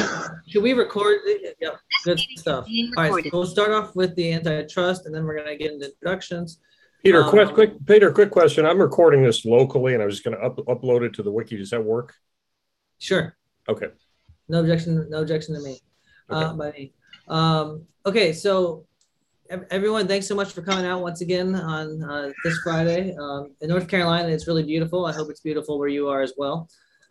should we record? Yeah, good stuff. Being All right, so recorded. we'll start off with the antitrust, and then we're going to get into introductions. Peter, quick question. I'm recording this locally, and I was just going to upload it to the wiki. Does that work? Sure. Okay. No objection. No objection to me. Okay. By me. Okay, so everyone, thanks so much for coming out once again on this Friday. In North Carolina, it's really beautiful. I hope it's beautiful where you are as well.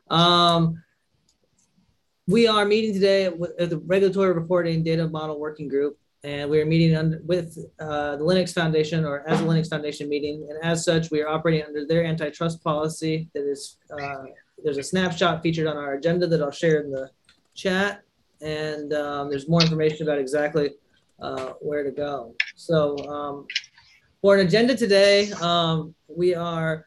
We are meeting today with the Regulatory Reporting Data Model Working Group, and we are meeting with the Linux Foundation, or as a Linux Foundation meeting, and as such, we are operating under their antitrust policy. That is, there's a snapshot featured on our agenda that I'll share in the chat, and there's more information about exactly where to go. So for an agenda today, we are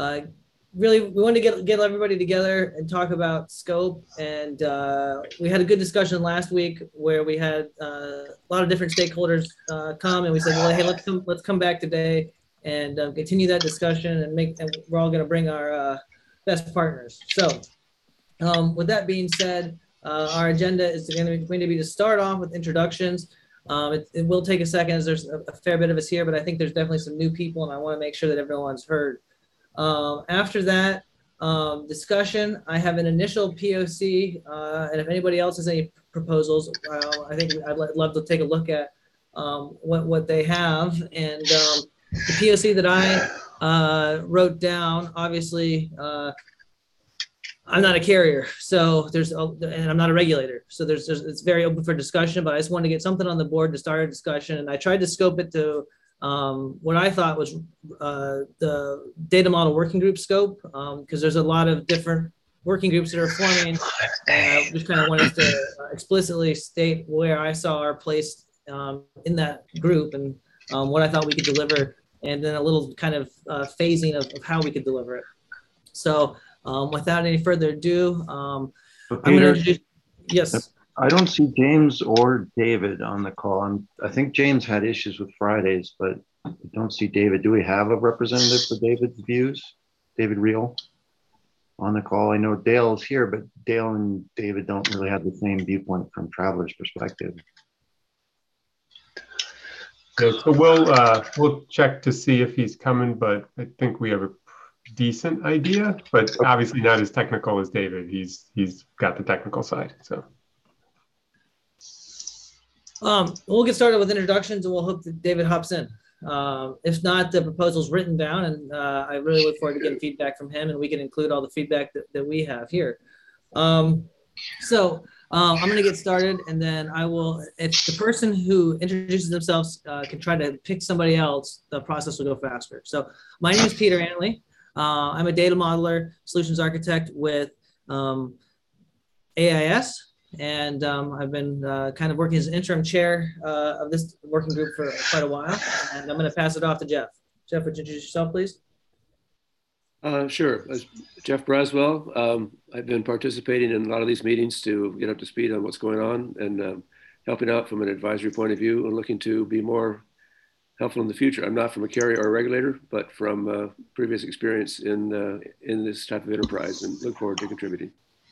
we want to get everybody together and talk about scope. And we had a good discussion last week where we had a lot of different stakeholders come, and we said, well, hey, let's come back today and continue that discussion, and we're all going to bring our best partners. So with that being said, our agenda is going to be to start off with introductions. It will take a second, as there's a fair bit of us here, but I think there's definitely some new people, and I want to make sure that everyone's heard. After that discussion, I have an initial POC, and if anybody else has any proposals, I think I'd love to take a look at what they have. And the POC that I wrote down, obviously, I'm not a carrier, so and I'm not a regulator, so it's very open for discussion. But I just wanted to get something on the board to start a discussion, and I tried to scope it to what I thought was the data model working group scope, because there's a lot of different working groups that are forming, and I just kind of wanted to explicitly state where I saw our place in that group, and what I thought we could deliver, and then a little kind of phasing of how we could deliver it. So without any further ado, I'm going to introduce, yes. I don't see James or David on the call. I think James had issues with Fridays, but I don't see David. Do we have a representative for David's views? David Reel on the call. I know Dale is here, but Dale and David don't really have the same viewpoint from Travelers' perspective. Yeah, so we'll check to see if he's coming, but I think we have a decent idea, but obviously not as technical as David. He's got the technical side, so. We'll get started with introductions, and we'll hope that David hops in. If not, the proposal's written down, and I really look forward to getting feedback from him, and we can include all the feedback that we have here. I'm going to get started, and then I will, if the person who introduces themselves can try to pick somebody else, the process will go faster. So my name is Peter Antley. I'm a data modeler, solutions architect with AIS. And I've been kind of working as an interim chair of this working group for quite a while. And I'm going to pass it off to Jeff. Jeff, would you introduce yourself, please? Sure. Jeff Braswell. I've been participating in a lot of these meetings to get up to speed on what's going on, and helping out from an advisory point of view, and looking to be more helpful in the future. I'm not from a carrier or a regulator, but from previous experience in this type of enterprise, and look forward to contributing.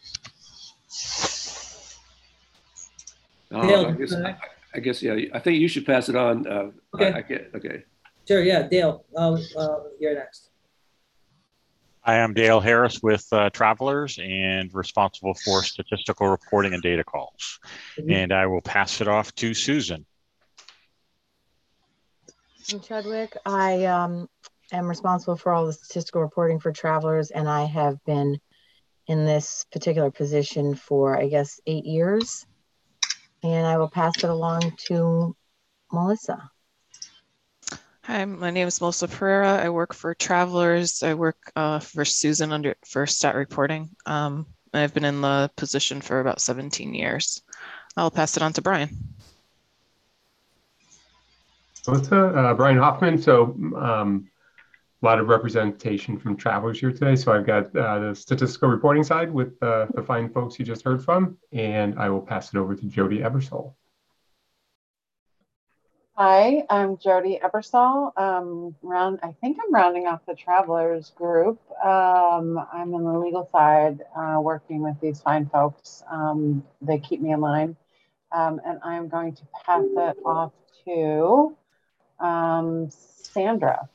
Dale, I guess, yeah, I think you should pass it on. Okay. Okay. Sure, yeah, Dale, you're next. I am Dale Harris with Travelers, and responsible for statistical reporting and data calls. Mm-hmm. And I will pass it off to Susan. I'm Chadwick. I am responsible for all the statistical reporting for Travelers, and I have been in this particular position for, I guess, 8 years. And I will pass it along to Melissa. Hi, my name is Melissa Pereira. I work for Travelers. I work for Susan for stat reporting. I've been in the position for about 17 years. I'll pass it on to Brian. Melissa, Brian Hoffman. So a lot of representation from Travelers here today. So I've got the statistical reporting side with the fine folks you just heard from, and I will pass it over to Jody Ebersole. Hi, I'm Jody Ebersol. I think I'm rounding off the Travelers group. I'm on the legal side, working with these fine folks. They keep me in line. And I'm going to pass it off to Sandra.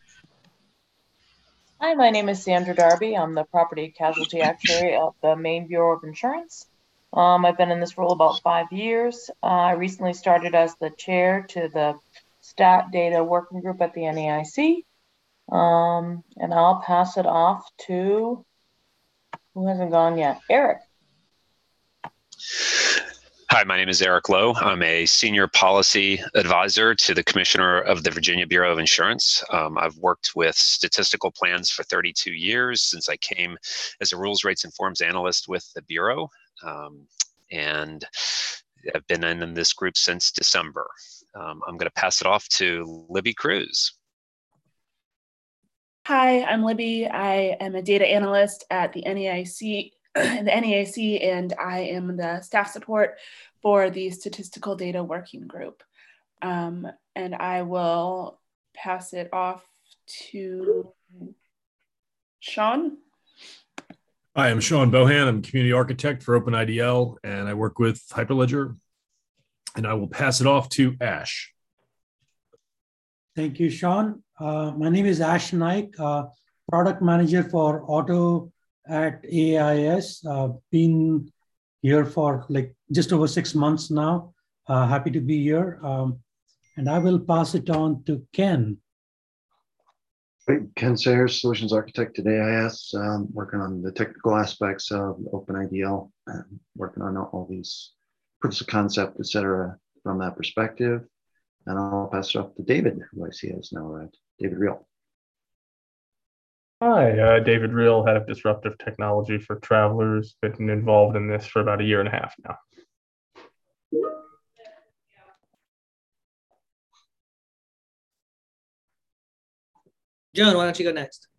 Hi, my name is Sandra Darby. I'm the property casualty actuary at the Maine Bureau of Insurance. I've been in this role about 5 years. I recently started as the chair to the Stat Data Working Group at the NAIC. And I'll pass it off to, who hasn't gone yet? Eric. Hi, my name is Eric Lowe. I'm a senior policy advisor to the Commissioner of the Virginia Bureau of Insurance. I've worked with statistical plans for 32 years since I came as a rules, rates, and forms analyst with the Bureau. And I've been in this group since December. I'm going to pass it off to Libby Cruz. Hi, I'm Libby. I am a data analyst at the NAIC, and I am the staff support for the Statistical Data Working Group. And I will pass it off to Sean. Hi, I'm Sean Bohan. I'm a community architect for OpenIDL, and I work with Hyperledger. And I will pass it off to Ash. Thank you, Sean. My name is Ash Naik, product manager for auto at AIS. Been here for like just over 6 months now. Happy to be here. And I will pass it on to Ken. Ken Sayers, Solutions Architect at AIS, working on the technical aspects of OpenIDL, working on all these proofs of concept, et cetera, from that perspective. And I'll pass it off to David, who I see as now David Reel. Hi, David Reel, Head of Disruptive Technology for Travelers. Been involved in this for about 1.5 years now. Joan, why don't you go next?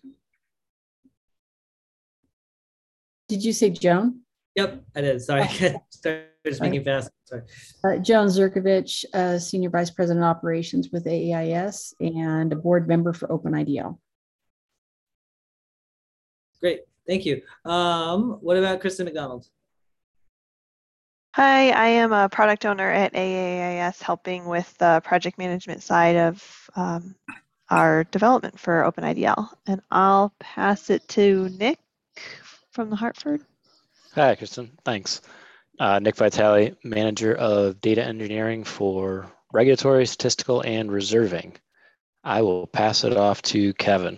Did you say Joan? Yep, I did. Sorry, started speaking fast. Sorry. Joan Zurkovich, Senior Vice President Operations with AEIS and a board member for OpenIDL. Great, thank you. What about Kristen McDonald? Hi, I am a product owner at AAIS, helping with the project management side of our development for OpenIDL. And I'll pass it to Nick from the Hartford. Hi, Kristen. Thanks. Nick Vitale, Manager of Data Engineering for Regulatory, Statistical, and Reserving. I will pass it off to Kevin.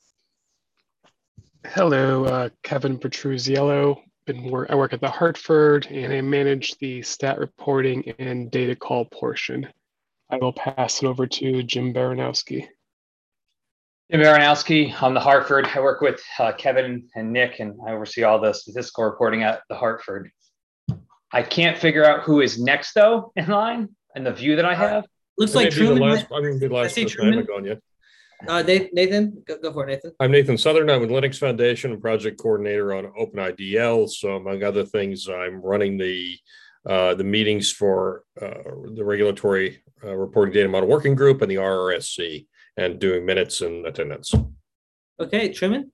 Hello, Kevin Petruzziello. I work at the Hartford, and I manage the stat reporting and data call portion. I will pass it over to Jim Baranowski. Jim Baranowski on the Hartford. I work with Kevin and Nick, and I oversee all the statistical reporting at the Hartford. I can't figure out who is next, though, in line, and the view that I have. Looks like Truman. I see Truman. I haven't gone yet. Nathan, go for it, Nathan. I'm Nathan Southern. I'm with Linux Foundation and project coordinator on OpenIDL. So among other things, I'm running the meetings for the Regulatory Reporting Data Model Working Group and the RRSC, and doing minutes and attendance. Okay, Truman.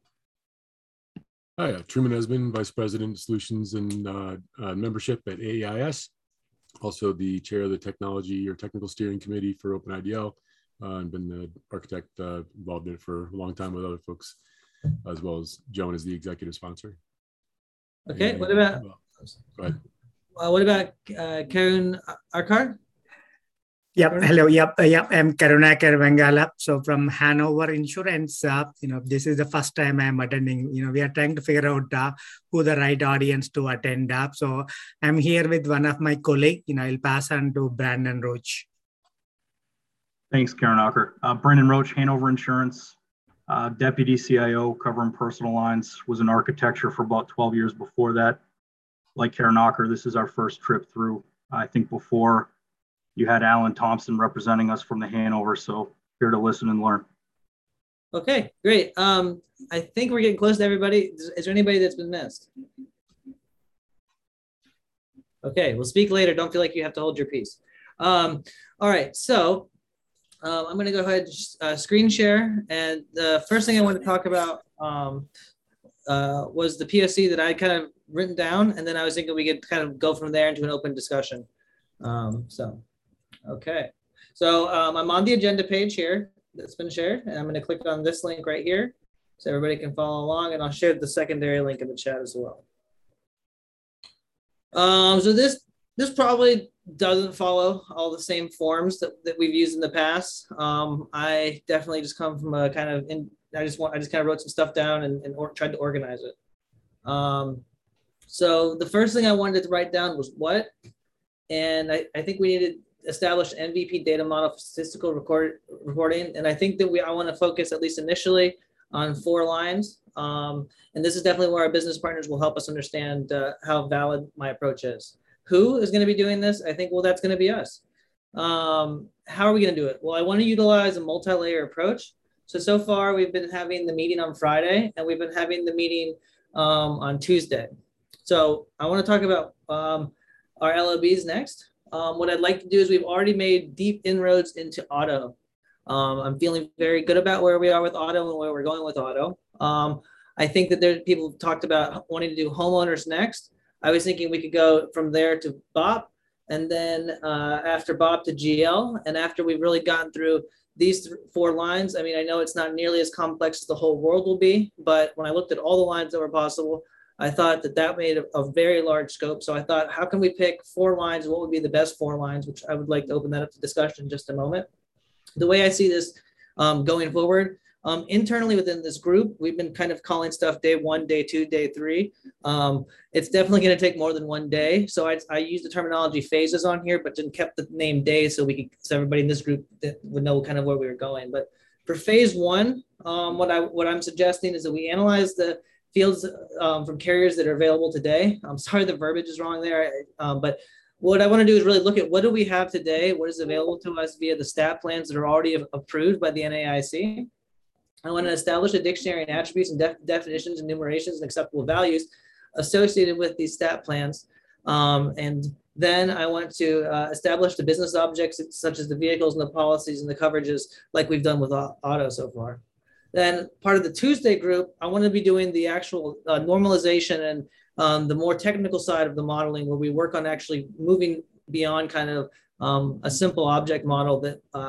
Hi, Truman Esmond, Vice President, Solutions and Membership at AEIS. Also the chair of the Technology or Technical Steering Committee for OpenIDL. I've been the architect involved in it for a long time with other folks, as well as Joan is the executive sponsor. Okay, and, what about? Go ahead. What about Karun Arkar? Yep. Hello. Yep. I'm Karunakar Vengala. So from Hanover Insurance, this is the first time I'm attending. We are trying to figure out who the right audience to attend. So I'm here with one of my colleagues. I'll pass on to Brandon Roach. Thanks, Karunakar. Brandon Roach, Hanover Insurance, Deputy CIO covering personal lines, was in architecture for about 12 years before that. Like Karunakar, this is our first trip through. I think before you had Alan Thompson representing us from the Hanover, so here to listen and learn. Okay, great. I think we're getting close to everybody. Is there anybody that's been missed? Okay, we'll speak later. Don't feel like you have to hold your peace. All right, so I'm going to go ahead and screen share. And the first thing I want to talk about was the POC that I kind of written down. And then I was thinking we could kind of go from there into an open discussion. Okay. So I'm on the agenda page here that's been shared. And I'm going to click on this link right here so everybody can follow along. And I'll share the secondary link in the chat as well. So this probably doesn't follow all the same forms that we've used in the past. I definitely just come from a kind of, I just kind of wrote some stuff down and tried to organize it. So the first thing I wanted to write down was what, and I think we needed to establish an MVP data model for statistical reporting. And I think that I want to focus at least initially on 4 lines. And this is definitely where our business partners will help us understand how valid my approach is. Who is going to be doing this? I think, well, that's going to be us. How are we going to do it? Well, I want to utilize a multi-layer approach. So far, we've been having the meeting on Friday, and we've been having the meeting on Tuesday. So I want to talk about our LOBs next. What I'd like to do is we've already made deep inroads into auto. I'm feeling very good about where we are with auto and where we're going with auto. I think that people talked about wanting to do homeowners next. I was thinking we could go from there to BOP, and then after BOP to GL. And after we've really gotten through these 4 lines, I mean, I know it's not nearly as complex as the whole world will be, but when I looked at all the lines that were possible, I thought that made a very large scope. So I thought, how can we pick 4 lines? What would be the best 4 lines, which I would like to open that up to discussion in just a moment. The way I see this going forward, internally within this group, we've been kind of calling stuff day 1, day 2, day 3. It's definitely going to take more than 1 day. So I used the terminology phases on here, but then kept the name days so everybody in this group would know kind of where we were going. But for phase 1, what I'm suggesting is that we analyze the fields from carriers that are available today. I'm sorry the verbiage is wrong there, but what I want to do is really look at what do we have today, what is available to us via the stat plans that are already approved by the NAIC. I want to establish a dictionary and attributes and definitions, enumerations, and acceptable values associated with these stat plans. And then I want to establish the business objects such as the vehicles and the policies and the coverages like we've done with auto so far. Then part of the Tuesday group, I want to be doing the actual normalization and the more technical side of the modeling where we work on actually moving beyond kind of a simple object model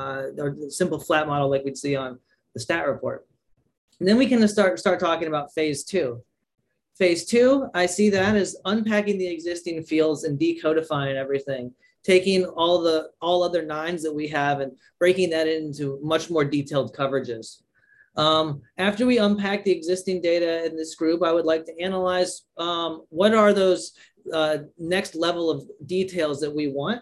or simple flat model like we'd see on the stat report. And then we can start talking about phase 2. Phase 2, I see that as unpacking the existing fields and decodifying everything, taking all other 9s that we have and breaking that into much more detailed coverages. After we unpack the existing data in this group, I would like to analyze what are those next level of details that we want.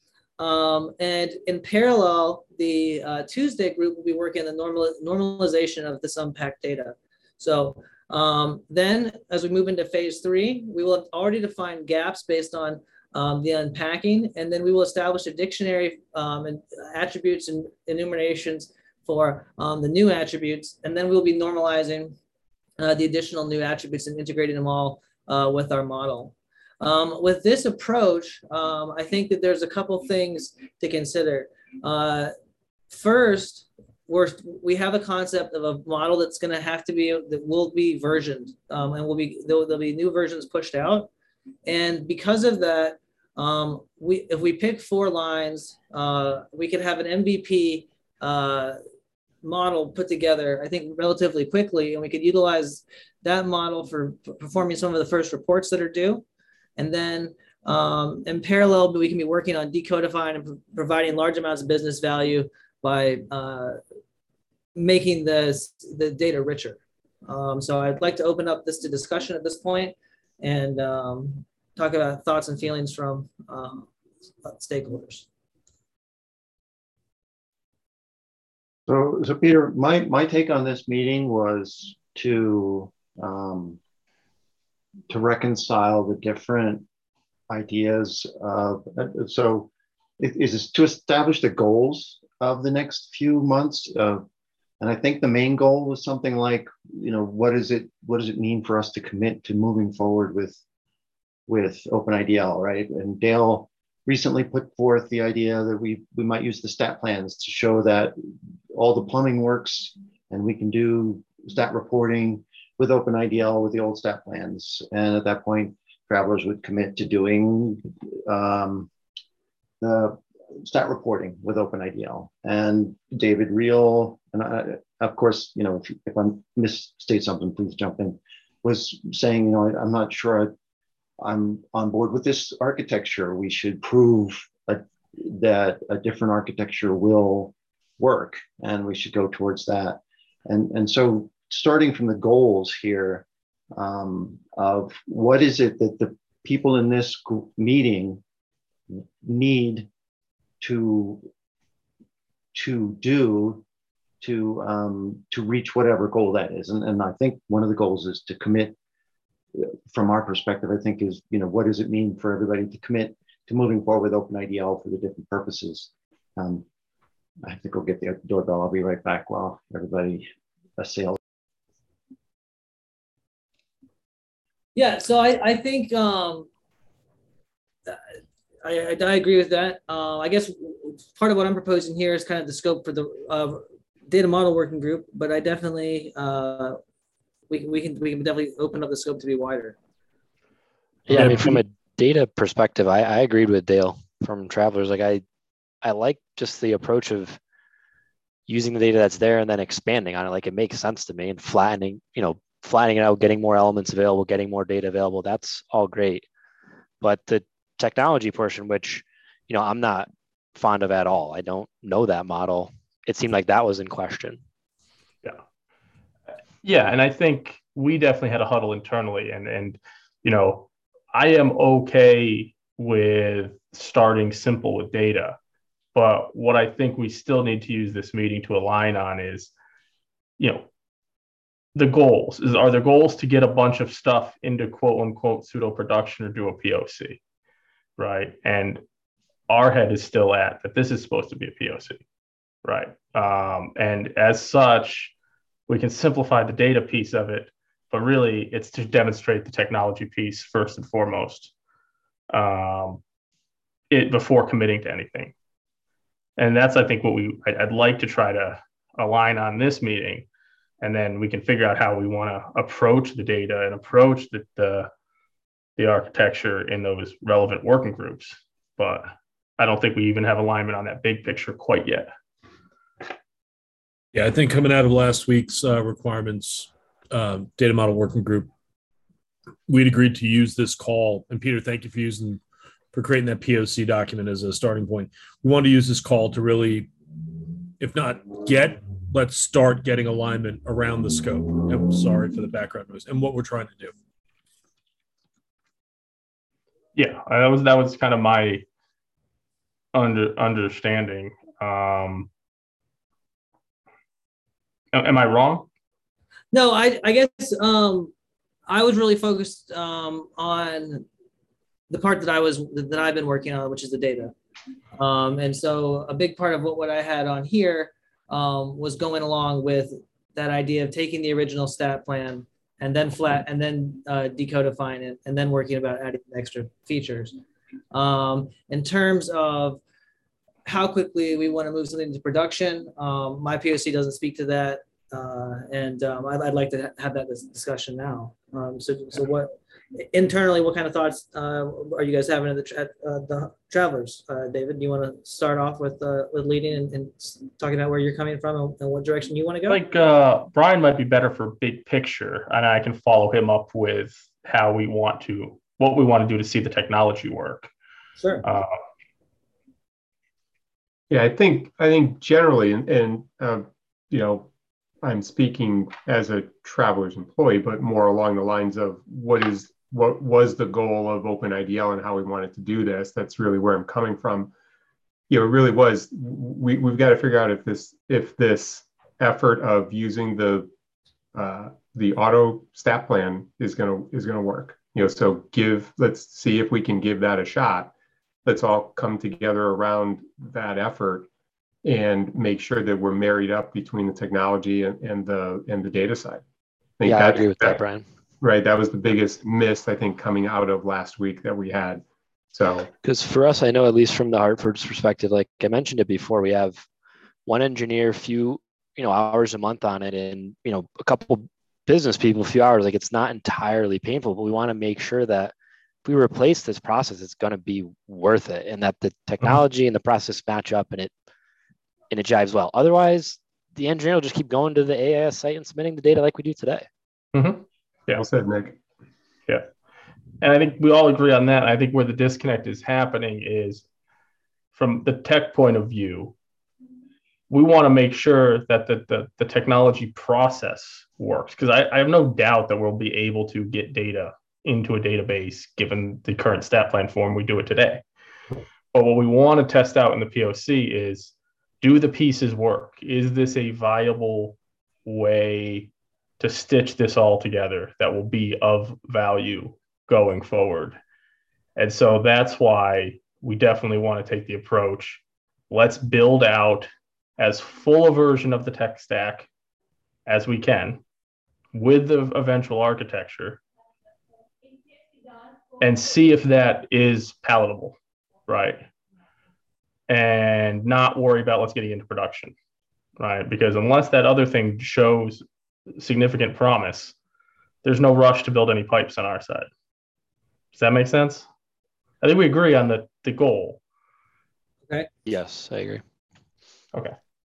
And in parallel, the Tuesday group will be working on the normalization of this unpacked data. So then as we move into phase 3, we will have already defined gaps based on the unpacking, and then we will establish a dictionary and attributes and enumerations for the new attributes, and then we'll be normalizing the additional new attributes and integrating them all with our model. With this approach, I think that there's a couple things to consider. First, we have a concept of a model that's going to have to be, that will be versioned, and there'll be new versions pushed out. And because of that, if we pick 4 lines, we could have an MVP model put together, I think, relatively quickly, and we could utilize that model for performing some of the first reports that are due. And then in parallel, we can be working on decodifying and providing large amounts of business value by making the data richer. So I'd like to open up this to discussion at this point and talk about thoughts and feelings from stakeholders. So Peter, my take on this meeting was to reconcile the different ideas of, so is this to establish the goals of the next few months. And I think the main goal was something like, what does it mean for us to commit to moving forward with OpenIDL, right? And Dale recently put forth the idea that we might use the stat plans to show that all the plumbing works and we can do stat reporting with OpenIDL with the old stat plans. And at that point, travelers would commit to doing the stat reporting with OpenIDL. And David Reel, and I, of course, you know, if I misstate something, please jump in, was saying, you know, I'm not sure I'm on board with this architecture. We should prove that a different architecture will work, and we should go towards that. And so starting from the goals here of what is it that the people in this meeting need to do to reach whatever goal that is. And I think one of the goals is to commit. From our perspective, I think is, you know, what does it mean for everybody to commit to moving forward with OpenIDL for the different purposes? I think we'll get the doorbell. I'll be right back while everybody assails. Yeah, so I think I agree with that. I guess part of what I'm proposing here is kind of the scope for the data model working group, but I definitely we can definitely open up the scope to be wider. Yeah, I mean, from a data perspective, I agreed with Dale from Travelers. Like I like just the approach of using the data that's there and then expanding on it. Like it makes sense to me, and flattening it out, getting more elements available, getting more data available. That's all great. But the technology portion, which, you know, I'm not fond of at all. I don't know that model. It seemed like that was in question. Yeah, and I think we definitely had a huddle internally, and you know, I am okay with starting simple with data, but what I think we still need to use this meeting to align on is, you know, the goals. Are there goals to get a bunch of stuff into quote unquote pseudo production or do a POC, right? And our head is still at that this is supposed to be a POC, right? And as such, we can simplify the data piece of it, but really it's to demonstrate the technology piece first and foremost, before committing to anything. And that's, I think, what I'd like to try to align on this meeting, and then we can figure out how we want to approach the data and approach the architecture in those relevant working groups. But I don't think we even have alignment on that big picture quite yet. Yeah, I think coming out of last week's requirements data model working group, we'd agreed to use this call. And Peter, thank you for creating that POC document as a starting point. We wanted to use this call to really, if not let's start getting alignment around the scope. I'm sorry for the background noise and what we're trying to do. Yeah, that was kind of my understanding. Am I wrong? No, I guess I was really focused on the part that I've been working on, which is the data. And so a big part of what I had on here was going along with that idea of taking the original stat plan and then decodifying it and then working about adding extra features. In terms of how quickly we want to move something to production, my POC doesn't speak to that, and I'd like to have that discussion now. So what internally, what kind of thoughts are you guys having at the Travelers? David, do you want to start off with leading and talking about where you're coming from and what direction you want to go? I think Brian might be better for big picture, and I can follow him up with what we want to do to see the technology work. Sure. Yeah, I think generally, and you know, I'm speaking as a Travelers employee, but more along the lines of what was the goal of OpenIDL and how we wanted to do this. That's really where I'm coming from. You know, it really was. We've got to figure out if this effort of using the auto stat plan is gonna work. You know, so let's see if we can give that a shot. Let's all come together around that effort and make sure that we're married up between the technology and the data side. I agree with that, Brian. Right, that was the biggest miss, I think, coming out of last week that we had. So, because for us, I know at least from the Hartford's perspective, like I mentioned it before, we have one engineer, few hours a month on it, and a couple business people, a few hours. Like it's not entirely painful, but we want to make sure that if we replace this process, it's going to be worth it, and that the technology and the process match up, and it jives well. Otherwise, the engineer will just keep going to the AIS site and submitting the data like we do today. Mm-hmm. Yeah. Well said, Nick. Yeah. And I think we all agree on that. I think where the disconnect is happening is from the tech point of view, we want to make sure that the technology process works, because I have no doubt that we'll be able to get data into a database given the current stat plan form we do it today. But what we want to test out in the POC is, do the pieces work? Is this a viable way to stitch this all together that will be of value going forward? And so that's why we definitely want to take the approach, let's build out as full a version of the tech stack as we can with the eventual architecture and see if that is palatable, right? And not worry about let's get it into production, right? Because unless that other thing shows significant promise, there's no rush to build any pipes on our side. Does that make sense? I think we agree on the goal. Okay. Yes, I agree. Okay.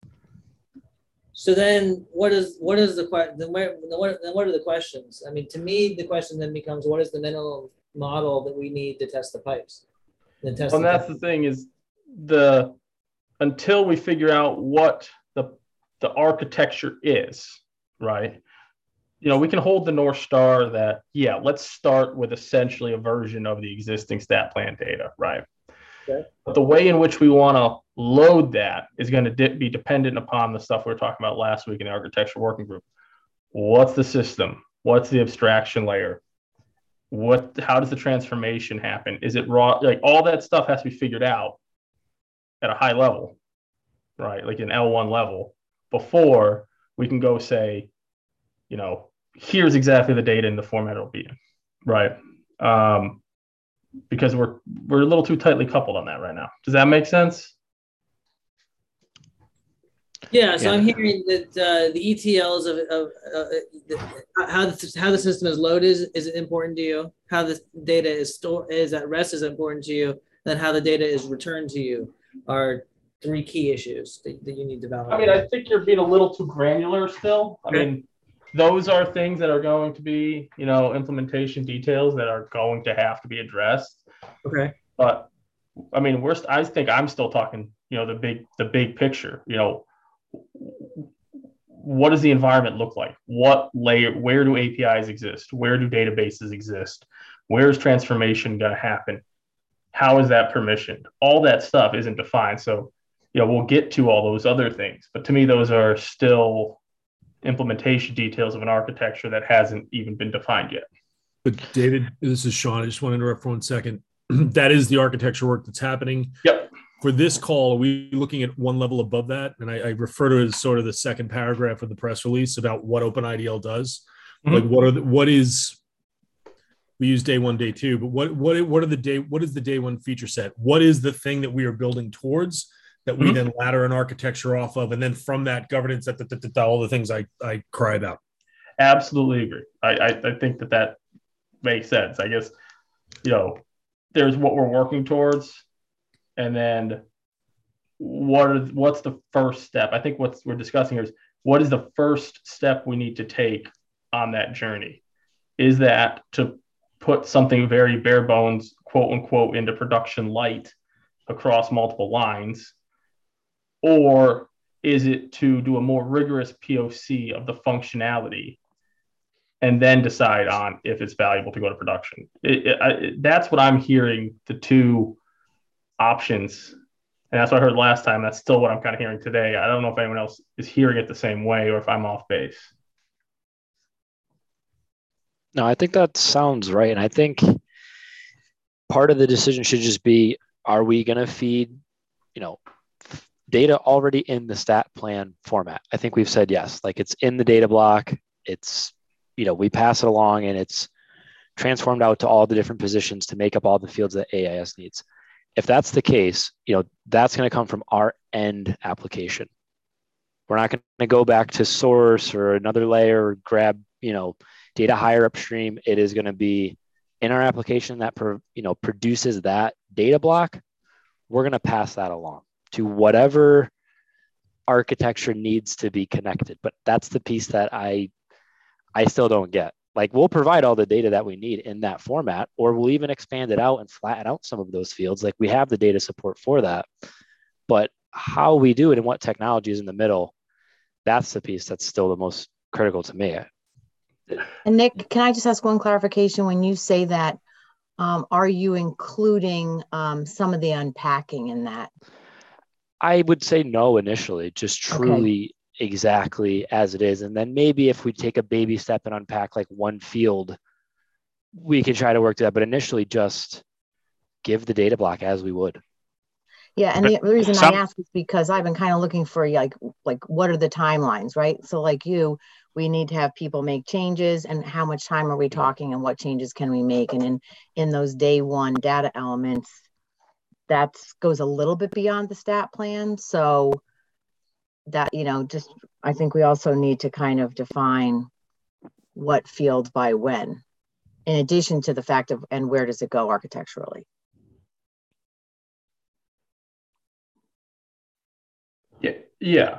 So then what is the question? Then what are the questions? I mean, to me, the question then becomes, what is the minimum model that we need to test the pipes? And that's the thing is, until we figure out what the architecture is, right? We can hold the North Star that, yeah, let's start with essentially a version of the existing stat plan data, right? Okay. But the way in which we want to load that is going to be dependent upon the stuff we were talking about last week in the architecture working group. What's the system? What's the abstraction layer? How does the transformation happen? Is it raw? Like all that stuff has to be figured out at a high level, right? Like an L1 level, before we can go say, here's exactly the data in the format it'll be in, right? Because we're a little too tightly coupled on that right now. Does that make sense? Yeah, so I'm hearing that the ETLs of how the system is loaded is important to you. How the data is at rest is important to you. Then how the data is returned to you are three key issues that you need to validate. I mean, I think you're being a little too granular still. Okay. I mean, those are things that are going to be, implementation details that are going to have to be addressed. Okay. But I mean, I think I'm still talking, the big picture. What does the environment look like? What layer? Where do APIs exist? Where do databases exist? Where is transformation going to happen? How is that permissioned? All that stuff isn't defined. So, we'll get to all those other things. But to me, those are still implementation details of an architecture that hasn't even been defined yet. But David, this is Sean. I just want to interrupt for 1 second. That is the architecture work that's happening. Yep. For this call, are we looking at one level above that? And I refer to it as sort of the second paragraph of the press release about what OpenIDL does. Mm-hmm. Like we use day one, day two, but what is the day one feature set? What is the thing that we are building towards that we then ladder an architecture off of? And then from that governance, all the things I cry about. Absolutely agree. I think that makes sense. I guess, there's what we're working towards, and then what's the first step? I think what we're discussing here is, what is the first step we need to take on that journey? Is that to put something very bare bones, quote unquote, into production light across multiple lines? Or is it to do a more rigorous POC of the functionality and then decide on if it's valuable to go to production? That's what I'm hearing, the two options. And that's what I heard last time. That's still what I'm kind of hearing today. I don't know if anyone else is hearing it the same way or if I'm off base. No, I think that sounds right. And I think part of the decision should just be, are we going to feed, data already in the stat plan format? I think we've said yes. Like it's in the data block. It's, we pass it along and it's transformed out to all the different positions to make up all the fields that AIS needs. If that's the case, that's going to come from our end application. We're not going to go back to source or another layer or grab, data higher upstream. It is going to be in our application that produces that data block. We're going to pass that along to whatever architecture needs to be connected. But that's the piece that I still don't get. Like, we'll provide all the data that we need in that format, or we'll even expand it out and flatten out some of those fields. Like, we have the data support for that. But how we do it and what technology is in the middle, that's the piece that's still the most critical to me. And Nick, can I just ask one clarification? When you say that, are you including some of the unpacking in that? I would say no initially, just truly exactly as it is. And then maybe if we take a baby step and unpack like one field, we can try to work to that. But initially, just give the data block as we would. Yeah, and the reason I ask is because I've been kind of looking for like what are the timelines, right? So like we need to have people make changes, and how much time are we talking, and what changes can we make? And in those day one data elements, that goes a little bit beyond the stat plan. So that, I think we also need to kind of define what fields by when, in addition to the fact of, and where does it go architecturally? Yeah.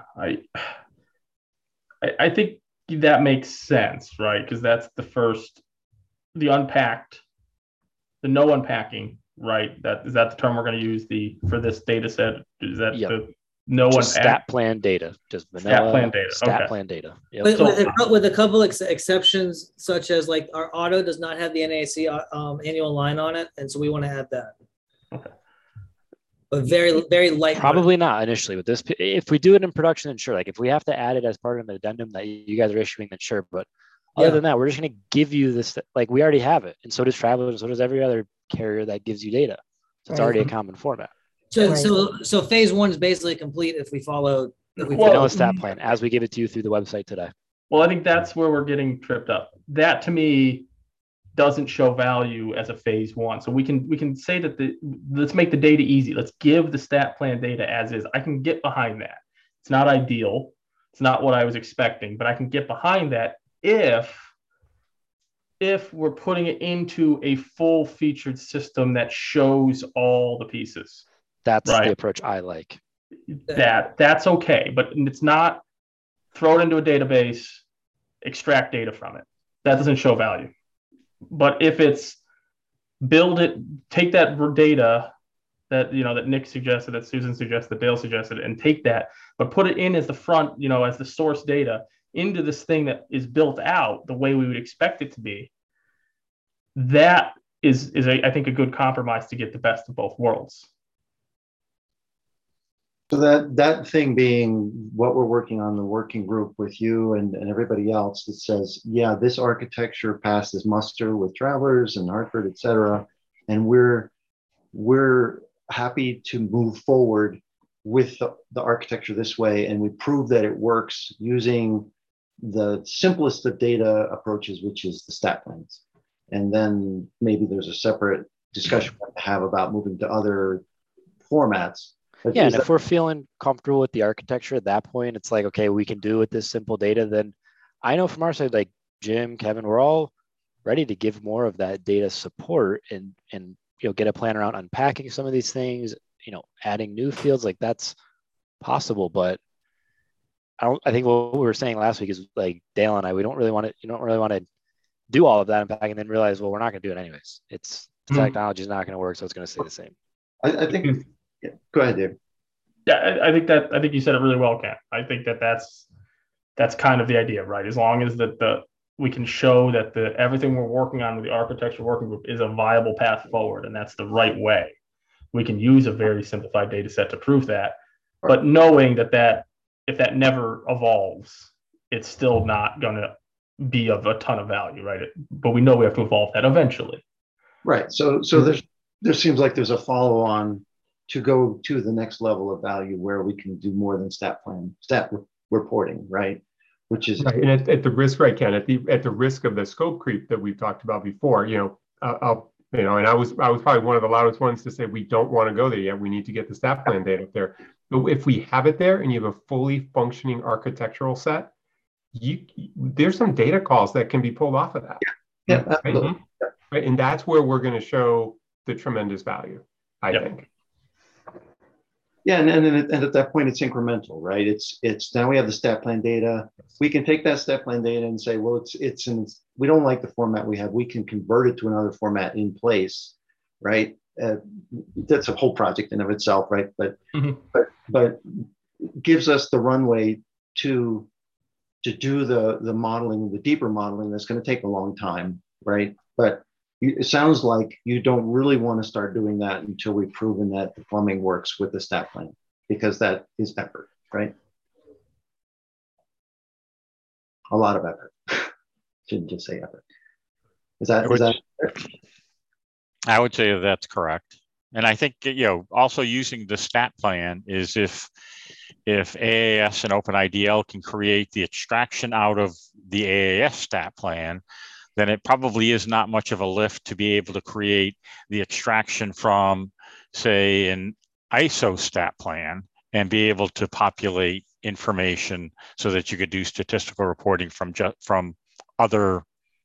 I think that makes sense, right? Because that's the unpacked, the no unpacking, right? Is that the term we're going to use for this data set? Is that the no unpack? Stat plan data, just vanilla stat plan data. Stat plan data. Yep. With a couple exceptions, such as like our auto does not have the NAIC annual line on it, and so we want to add that. Okay. But very, very light. Probably not initially with this. If we do it in production, then sure. Like if we have to add it as part of an addendum that you guys are issuing, then sure. But other than that, we're just going to give you this. Like we already have it, and so does Travelers, and so does every other carrier that gives you data. So it's already a common format. So phase one is basically complete if we follow. Vanilla stat plan as we give it to you through the website today. Well, I think that's where we're getting tripped up. That to me doesn't show value as a phase one. So we can say that let's make the data easy. Let's give the stat plan data as is. I can get behind that. It's not ideal. It's not what I was expecting, but I can get behind that if we're putting it into a full featured system that shows all the pieces. That's the approach I like. That's okay, but it's not throw it into a database, extract data from it. That doesn't show value. But if it's build it, take that data that that Nick suggested, that Susan suggested, that Dale suggested, and take that, but put it in as the front, as the source data into this thing that is built out the way we would expect it to be. That is I think a good compromise to get the best of both worlds. So that thing being what we're working on, the working group with you and everybody else that says, yeah, this architecture passes muster with Travelers and Hartford, et cetera. And we're happy to move forward with the architecture this way. And we prove that it works using the simplest of data approaches, which is the stat plans. And then maybe there's a separate discussion to have about moving to other formats. Yeah, and if we're feeling comfortable with the architecture at that point, it's like, okay, we can do with this simple data. Then I know from our side, like Jim, Kevin, we're all ready to give more of that data support and get a plan around unpacking some of these things, adding new fields. Like that's possible, but I think what we were saying last week is like Dale and I, you don't really want to do all of that unpacking and then realize, well, we're not going to do it anyways. The technology is not going to work, so it's going to stay the same. I think. Yeah. Go ahead, Dave. Yeah, I think you said it really well, Ken. I think that's kind of the idea, right? As long as we can show that everything we're working on with the architecture working group is a viable path forward, and that's the right way. We can use a very simplified data set to prove that, but knowing that if that never evolves, it's still not going to be of a ton of value, right? But we know we have to evolve that eventually. Right. So there seems like there's a follow-on to go to the next level of value where we can do more than stat reporting, right? which is right. And at the risk, right, Ken, at the risk of the scope creep that we've talked about before, and I was probably one of the loudest ones to say we don't want to go there yet. We need to get the stat plan data up there. But if we have it there and you have a fully functioning architectural set, there's some data calls that can be pulled off of that. Yeah, absolutely. Right? Right? And that's where we're going to show the tremendous value, I think. Yeah, and at that point, it's incremental, right? It's now we have the stat plan data. We can take that stat plan data and say, well, we don't like the format we have. We can convert it to another format in place, right? That's a whole project in of itself, right? But gives us the runway to do the modeling, the deeper modeling that's going to take a long time, right? But it sounds like you don't really want to start doing that until we've proven that the plumbing works with the stat plan, because that is effort, right? A lot of effort. Shouldn't just say effort. I would say that's correct. And I think, also using the stat plan is if AAS and OpenIDL can create the extraction out of the AAS stat plan, then it probably is not much of a lift to be able to create the extraction from, say, an ISO stat plan and be able to populate information so that you could do statistical reporting from other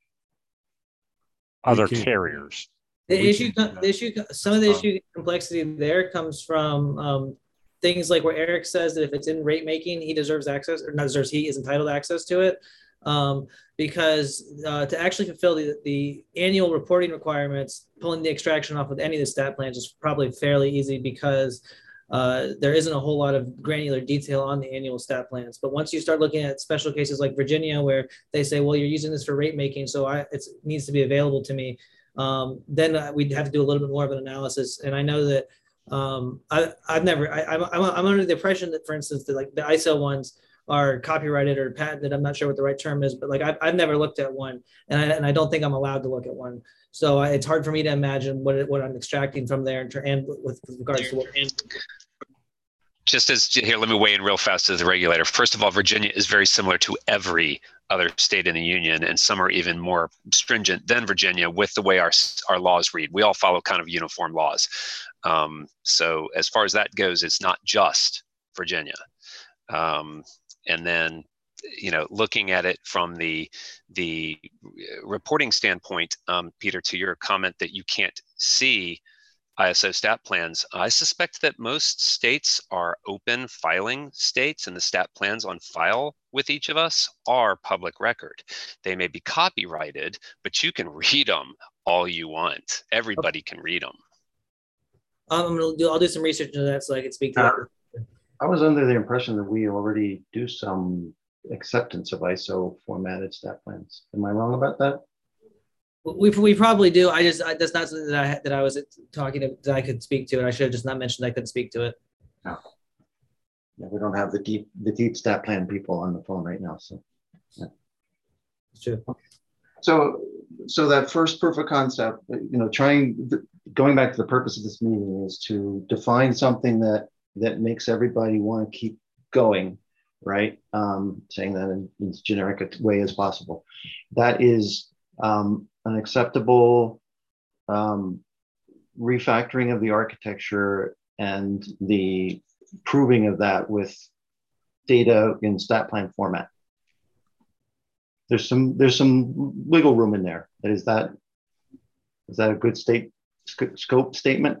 carriers. Some of the issue complexity there comes from things like where Eric says that if it's in rate making, he deserves access, or not deserves, he is entitled access to it. Because to actually fulfill the annual reporting requirements, pulling the extraction off with any of the stat plans is probably fairly easy, because there isn't a whole lot of granular detail on the annual stat plans. But once you start looking at special cases like Virginia, where they say, well, you're using this for rate making, so it needs to be available to me, then we'd have to do a little bit more of an analysis. And I know that I'm under the impression that, for instance, the ISO ones are copyrighted or patented. I'm not sure what the right term is, but I've never looked at one, and I don't think I'm allowed to look at one. So it's hard for me to imagine what I'm extracting from there, and with regards to what. Here, let me weigh in real fast as a regulator. First of all, Virginia is very similar to every other state in the union, and some are even more stringent than Virginia with the way our laws read. We all follow kind of uniform laws. So as far as that goes, it's not just Virginia. And then, looking at it from the reporting standpoint, Peter, to your comment that you can't see ISO stat plans, I suspect that most states are open filing states, and the stat plans on file with each of us are public record. They may be copyrighted, but you can read them all you want. Everybody can read them. I'll do some research into that so I can speak to that. I was under the impression that we already do some acceptance of ISO formatted stat plans. Am I wrong about that? We probably do. That's not something that I was talking to, that I could speak to, and I should have just not mentioned I couldn't speak to it. No. Yeah, we don't have the deep stat plan people on the phone right now, so. Yeah. It's true. So that first proof of concept, going back to the purpose of this meeting, is to define something that makes everybody want to keep going, right? Saying that in as generic a way as possible. That is an acceptable refactoring of the architecture and the proving of that with data in stat plan format. There's some wiggle room in there. Is that a good scope statement?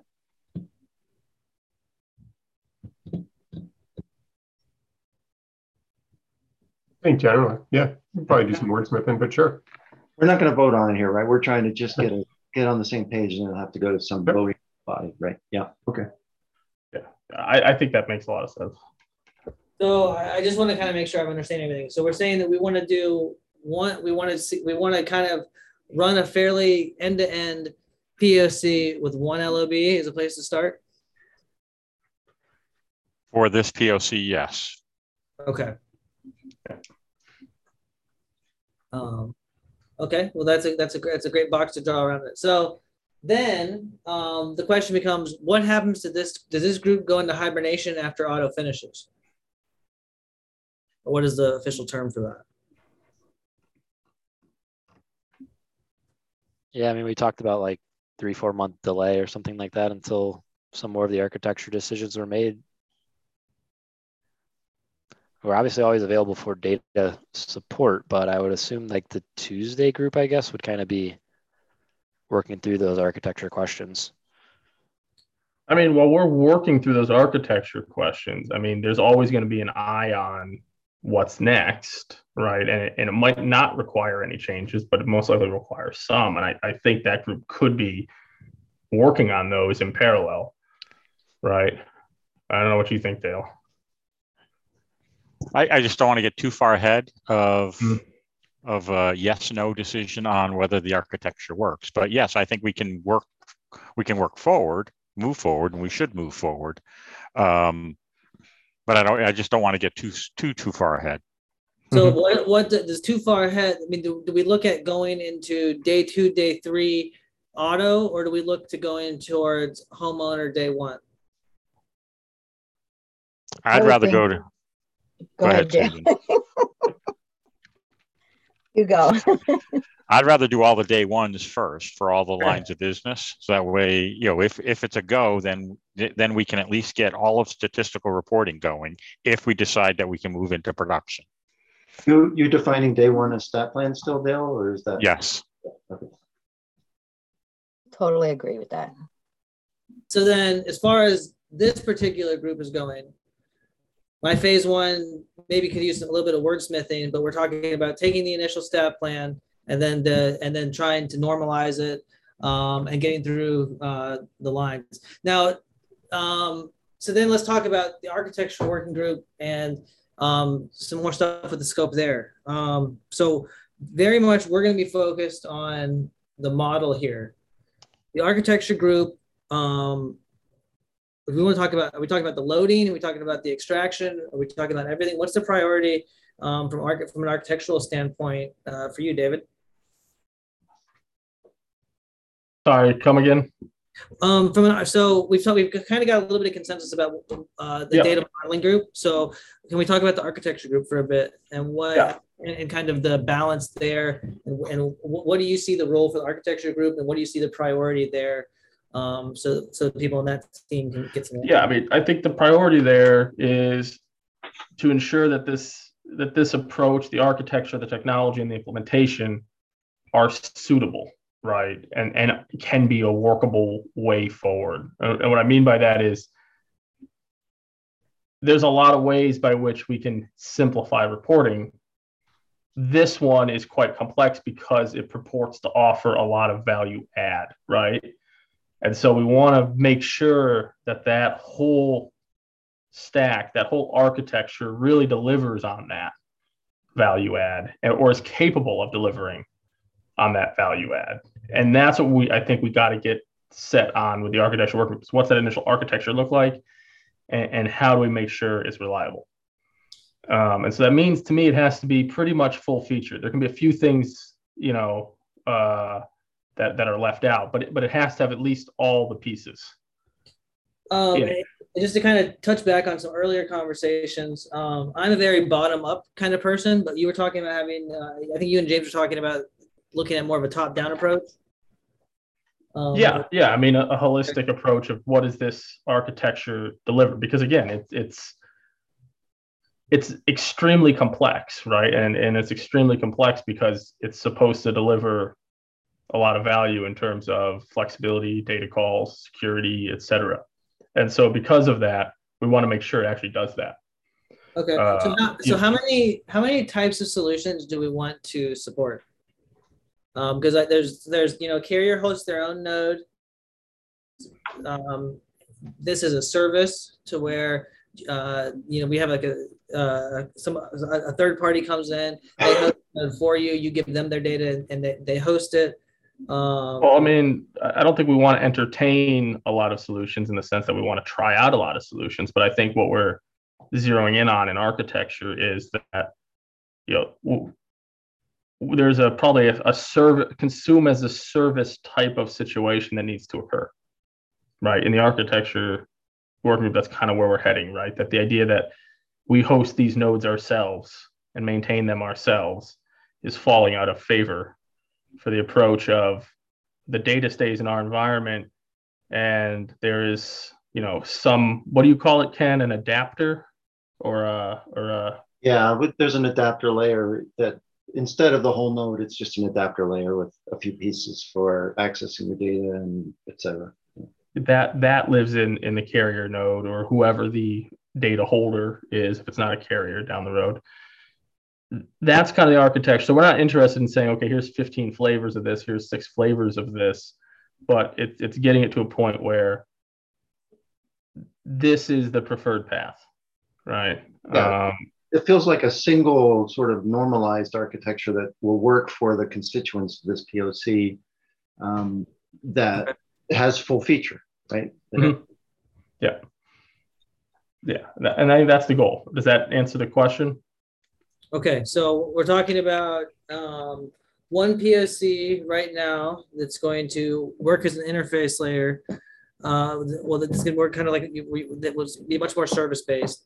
I think generally, yeah, we'll probably do some wordsmithing, but sure. We're not going to vote on it here, right? We're trying to just get on the same page, and then have to go to some voting body, right? Yeah. Okay. Yeah, I think that makes a lot of sense. So I just want to kind of make sure I'm understanding everything. So we're saying that we want to kind of run a fairly end-to-end POC with one LOB as a place to start. For this POC, yes. Okay. Okay, well that's a great box to draw around it. So then the question becomes, what happens to this? Does this group go into hibernation after auto finishes? Or what is the official term for that? Yeah, I mean, we talked about like 3-4 month delay or something like that until some more of the architecture decisions were made. We're obviously always available for data support, but I would assume like the Tuesday group, I guess, would kind of be working through those architecture questions. I mean, while we're working through those architecture questions, I mean, there's always going to be an eye on what's next, right? And it might not require any changes, but it most likely requires some. And I think that group could be working on those in parallel, right? I don't know what you think, Dale. I just don't want to get too far ahead of a yes/no decision on whether the architecture works. But yes, I think we can work forward, move forward, and we should move forward. But I just don't want to get too far ahead. So what does too far ahead? I mean, do we look at going into day 2, day 3 auto, or do we look to go in towards homeowner day 1? I'd rather go to. Go ahead, Susan. You go. I'd rather do all the day ones first for all the lines of business. So that way, you know, if it's a go, then we can at least get all of statistical reporting going if we decide that we can move into production. You defining day 1 as stat plan still, Dale, or is that? Yes. Okay. Totally agree with that. So then, as far as this particular group is going, my phase 1 maybe could use a little bit of wordsmithing, but we're talking about taking the initial stat plan and then trying to normalize it and getting through the lines. Now, so then let's talk about the architecture working group and some more stuff with the scope there. So very much we're going to be focused on the model here. The architecture group, if we want to talk about, are we talking about the loading? Are we talking about the extraction? Are we talking about everything? What's the priority from an architectural standpoint for you, David? Sorry, come again. So we've kind of got a little bit of consensus about the data modeling group. So can we talk about the architecture group for a bit and what and kind of the balance there, and what do you see the role for the architecture group, and what do you see the priority there? So the people on that team can get some. Yeah, I mean, I think the priority there is to ensure that this approach, the architecture, the technology, and the implementation are suitable, right, and can be a workable way forward. And what I mean by that is there's a lot of ways by which we can simplify reporting. This one is quite complex because it purports to offer a lot of value add, right? And so we want to make sure that whole stack, that whole architecture really delivers on that value add, or is capable of delivering on that value add. And that's what I think we got to get set on with the architecture working groups. What's that initial architecture look like? And how do we make sure it's reliable? And so that means, to me, it has to be pretty much full feature. There can be a few things, you know, that are left out, but it has to have at least all the pieces. Just to kind of touch back on some earlier conversations, I'm a very bottom-up kind of person, but you were talking about having, I think you and James were talking about looking at more of a top-down approach. Yeah. I mean, a holistic approach of what does this architecture deliver? Because again, it's extremely complex, right? And it's extremely complex because it's supposed to deliver a lot of value in terms of flexibility, data calls, security, et cetera. And so because of that, we want to make sure it actually does that. Okay. So how many types of solutions do we want to support? Because there's carrier hosts their own node. This is a service to where we have like a third party comes in, they host it for you. You give them their data and they host it. Well, I mean, I don't think we want to entertain a lot of solutions in the sense that we want to try out a lot of solutions. But I think what we're zeroing in on in architecture is that there's probably a service, consume as a service type of situation that needs to occur, right? In the architecture working group, that's kind of where we're heading, right? That the idea that we host these nodes ourselves and maintain them ourselves is falling out of favor for the approach of the data stays in our environment, and there is, some, what do you call it, Ken? An adapter or a Yeah, there's an adapter layer that instead of the whole node, it's just an adapter layer with a few pieces for accessing the data and et cetera. that lives in the carrier node, or whoever the data holder is, if it's not a carrier down the road. That's kind of the architecture. So we're not interested in saying, okay, here's 15 flavors of this, here's 6 flavors of this, but it's getting it to a point where this is the preferred path, right? Yeah. It feels like a single sort of normalized architecture that will work for the constituents of this POC, that has full feature, right? Mm-hmm. Yeah. And I think that's the goal. Does that answer the question? Okay, so we're talking about one POC right now that's going to work as an interface layer. Well, that's going to work kind of like that was be much more service based.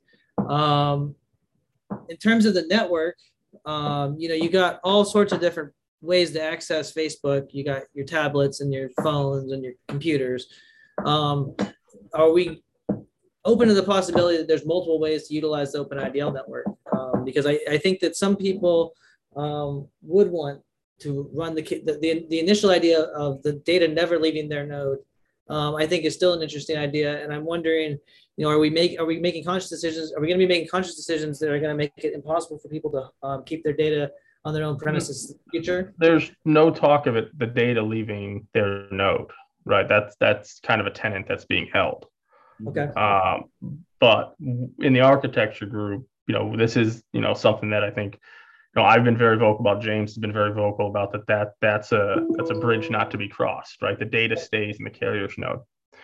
In terms of the network, you got all sorts of different ways to access Facebook. You got your tablets and your phones and your computers. Are we open to the possibility that there's multiple ways to utilize the OpenIDL network? Because I think that some people would want to run the initial idea of the data never leaving their node. I think is still an interesting idea, and I'm wondering, are we making conscious decisions? Are we going to be making conscious decisions that are going to make it impossible for people to keep their data on their own premises in the future? There's no talk of the data leaving their node, right? That's kind of a tenet that's being held. Okay. But in the architecture group, this is something that I think I've been very vocal about. James has been very vocal about that's a bridge not to be crossed, right? The data stays in the carrier's node.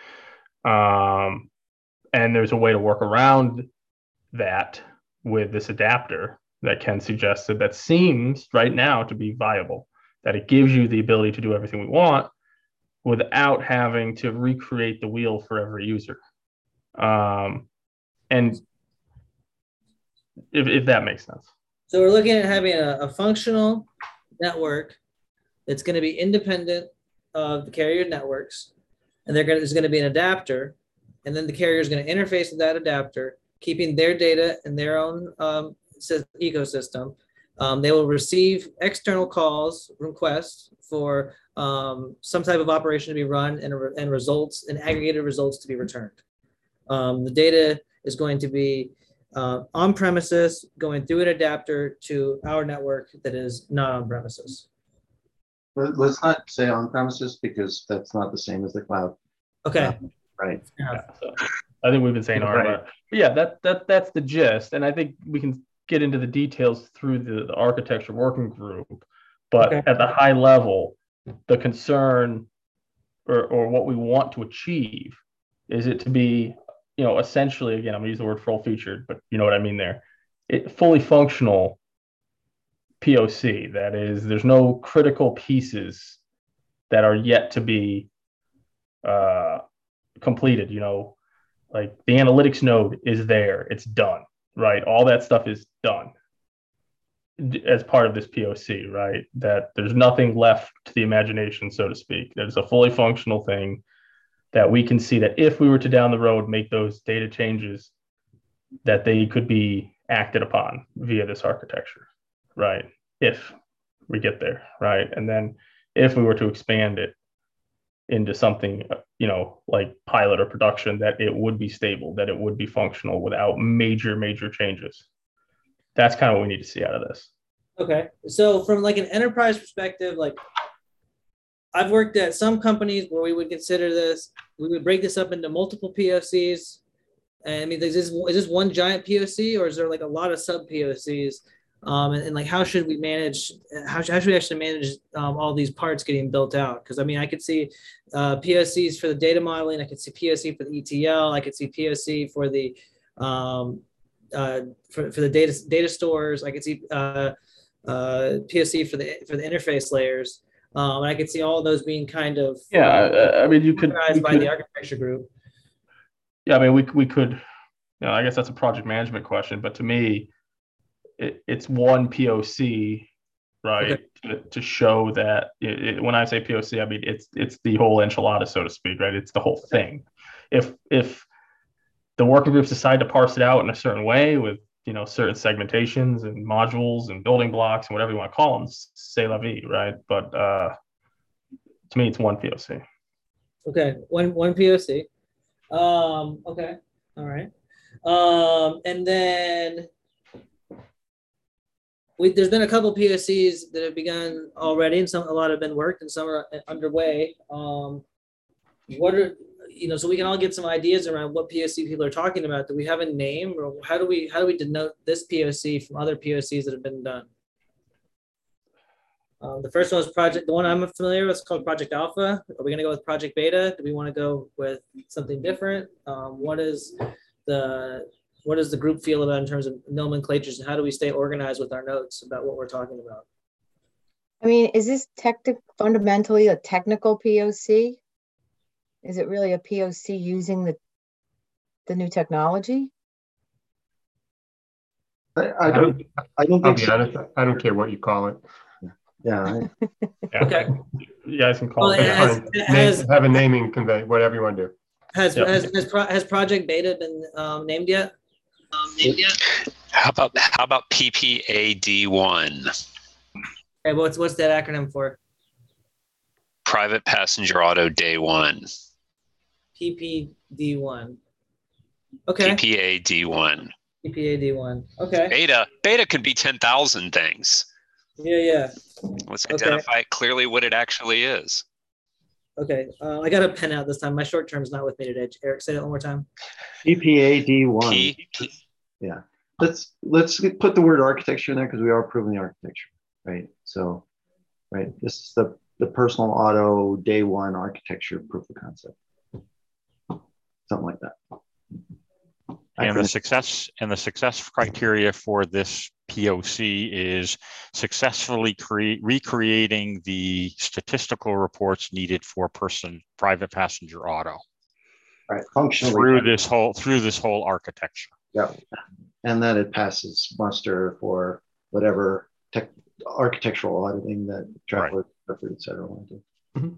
And there's a way to work around that with this adapter that Ken suggested that seems right now to be viable, that it gives you the ability to do everything we want without having to recreate the wheel for every user. And if that makes sense. So we're looking at having a functional network that's going to be independent of the carrier networks, and there's going to be an adapter, and then the carrier is going to interface with that adapter, keeping their data in their own ecosystem. They will receive external calls, requests for some type of operation to be run and results and aggregated results to be returned. The data is going to be on premises, going through an adapter to our network that is not on premises. Let's not say on premises because that's not the same as the cloud. Okay. Right. Yeah, so I think we've been saying right. But yeah, that's the gist, and I think we can get into the details through the architecture working group. But at the high level, the concern or what we want to achieve is it to be, essentially, again, I'm gonna use the word full featured, but you know what I mean there. Fully functional POC. That is, there's no critical pieces that are yet to be completed. Like the analytics node is there, it's done, right? All that stuff is done as part of this POC, right? That there's nothing left to the imagination, so to speak. There's a fully functional thing that we can see that if we were to down the road make those data changes, that they could be acted upon via this architecture, right? If we get there, right? And then if we were to expand it into something, like pilot or production, that it would be stable, that it would be functional without major changes. That's kind of what we need to see out of this. Okay. So from like an enterprise perspective, like I've worked at some companies where we would consider this, we would break this up into multiple POCs. And I mean, is this one giant POC, or is there like a lot of sub POCs? And like, how should we manage, how should we actually manage all these parts getting built out? Because I mean, I could see POCs for the data modeling, I could see POC for the ETL, I could see POC for the for the data stores, I could see POC for the interface layers. And I could see all of those being kind of I mean, you could by the architecture group. Yeah, I mean, we could, I guess that's a project management question, but to me, it's one POC right? To show that when I say POC, I mean it's the whole enchilada, so to speak, right? It's the whole thing. If the working groups decide to parse it out in a certain way with certain segmentations and modules and building blocks and whatever you want to call them, c'est la vie, right? But to me, it's one POC. Okay, one POC. Okay, all right. And then there's been a couple POCs that have begun already, and a lot have been worked, and some are underway. What are so we can all get some ideas around what POC people are talking about. Do we have a name, or how do we denote this POC from other POCs that have been done? The first one was the one I'm familiar with is called Project Alpha. Are we going to go with Project Beta? Do we want to go with something different? What does the group feel about in terms of nomenclatures, and how do we stay organized with our notes about what we're talking about? I mean, is this fundamentally a technical POC? Is it really a POC using the new technology? I don't think so. Honest, I don't care what you call it. Yeah. Okay. You guys can call it. Have a naming convention, whatever you want to do. Has Project Beta been named yet? How about PPAD1? Okay, what's that acronym for? Private Passenger Auto Day 1. PPD1. Okay. PPAD1. PPAD1. Okay. Beta could be 10,000 things. Yeah. Let's identify clearly what it actually is. Okay. I got a pen out this time. My short term is not with me today. Eric, say that one more time. PPAD1. Yeah. Let's put the word architecture in there because we are proving the architecture, right? So, right. This is the personal auto day one architecture proof of concept. Something like that. And the success criteria for this POC is successfully recreating the statistical reports needed for private passenger auto. Right, functionally through this whole architecture. Yeah, and that it passes muster for whatever architectural auditing that Traveler, et cetera, want to do. Mm-hmm.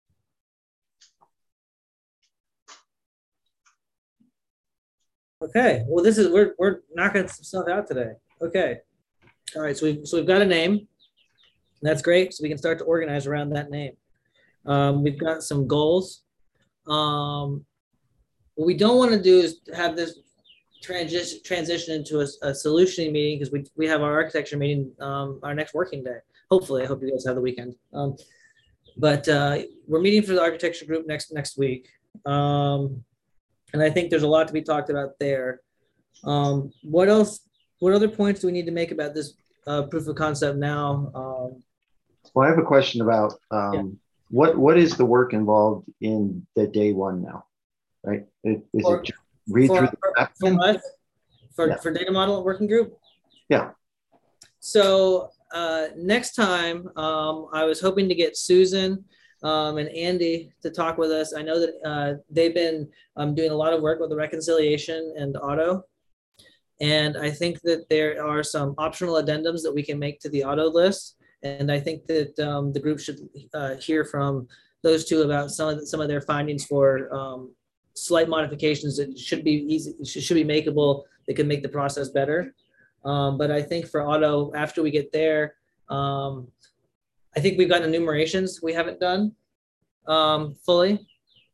Okay, well, we're knocking some stuff out today. Okay, all right, so we've got a name. That's great, so we can start to organize around that name. We've got some goals. What we don't want to do is have this transition into a solutioning meeting, because we have our architecture meeting our next working day. Hopefully, I hope you guys have the weekend. But we're meeting for the architecture group next week. And I think there's a lot to be talked about there. What other points do we need to make about this proof of concept now? Well, I have a question about what is the work involved in the day one now, right? Is it just read through the for data model working group? Yeah. So next time, I was hoping to get Susan and Andy to talk with us. I know that they've been doing a lot of work with the reconciliation and auto. And I think that there are some optional addendums that we can make to the auto list. And I think that the group should hear from those two about some of their findings for slight modifications that should be easy, should be makeable, that can make the process better. But I think for auto, after we get there, I think we've got enumerations we haven't done fully.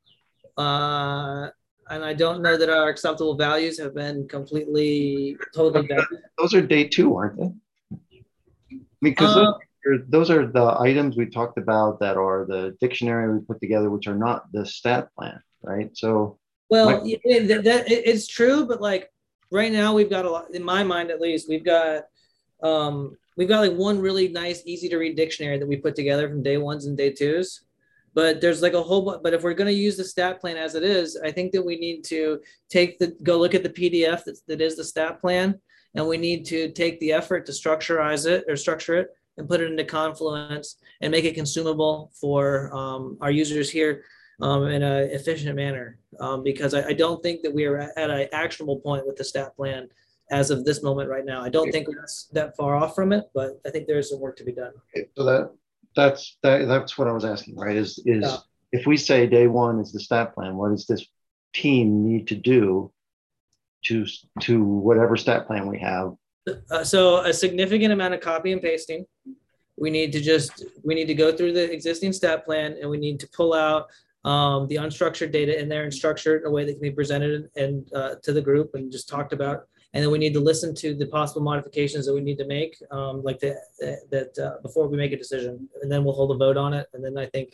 And I don't know that our acceptable values have been totally vetted. Those are day two, aren't they? Because those are the items we talked about that are the dictionary we put together, which are not the stat plan, right? So, well, it's true, but like right now we've got a lot, in my mind at least, we've got like one really nice, easy to read dictionary that we put together from day ones and day twos. But there's like a whole, but if we're going to use the stat plan as it is, I think that we need to go look at the PDF that is the stat plan, and we need to take the effort to structure it and put it into Confluence and make it consumable for our users here in an efficient manner. Because I don't think that we are at an actionable point with the stat plan as of this moment right now. I don't think it's that far off from it, but I think there's some work to be done. So that's what I was asking, right? Is if we say day one is the stat plan, what does this team need to do to whatever stat plan we have? So a significant amount of copy and pasting. We need to go through the existing stat plan, and we need to pull out the unstructured data in there and structure it in a way that can be presented and to the group and just talked about. And then we need to listen to the possible modifications that we need to make, before we make a decision. And then we'll hold a vote on it. And then I think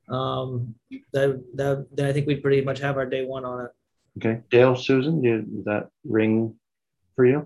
then I think we pretty much have our day one on it. Okay, Dale, Susan, does that ring for you?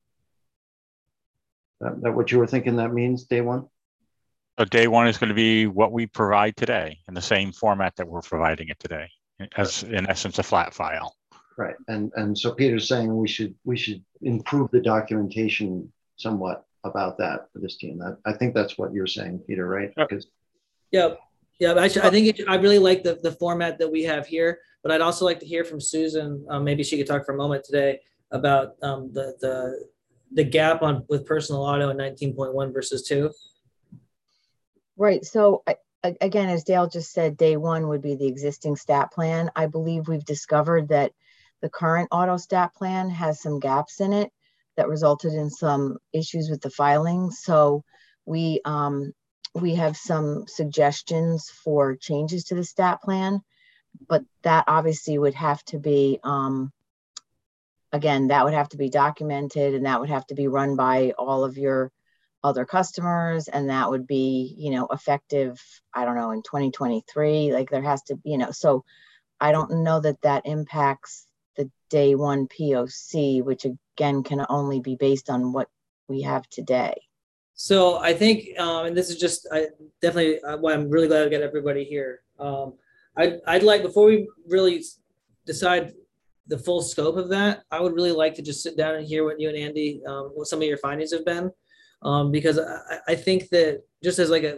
That what you were thinking that means, day one? So day one is going to be what we provide today in the same format that we're providing it today, as in essence a flat file. Right, and so Peter's saying we should improve the documentation somewhat about that for this team. I think that's what you're saying, Peter, right? Because yeah. I really like the format that we have here, but I'd also like to hear from Susan. Maybe she could talk for a moment today about the gap with personal auto in 19.1 versus 2. Right. So again, as Dale just said, day one would be the existing stat plan. I believe we've discovered that the current auto stat plan has some gaps in it that resulted in some issues with the filing. So we have some suggestions for changes to the stat plan, but that obviously would have to be, again, that would have to be documented, and that would have to be run by all of your other customers, and that would be, effective, I don't know, in 2023. Like there has to, so I don't know that impacts the day one POC, which again can only be based on what we have today. So I think, and this is just definitely why I'm really glad to get everybody here. I'd like, before we really decide the full scope of that, I would really like to just sit down and hear what you and Andy, what some of your findings have been. Because I think that just as like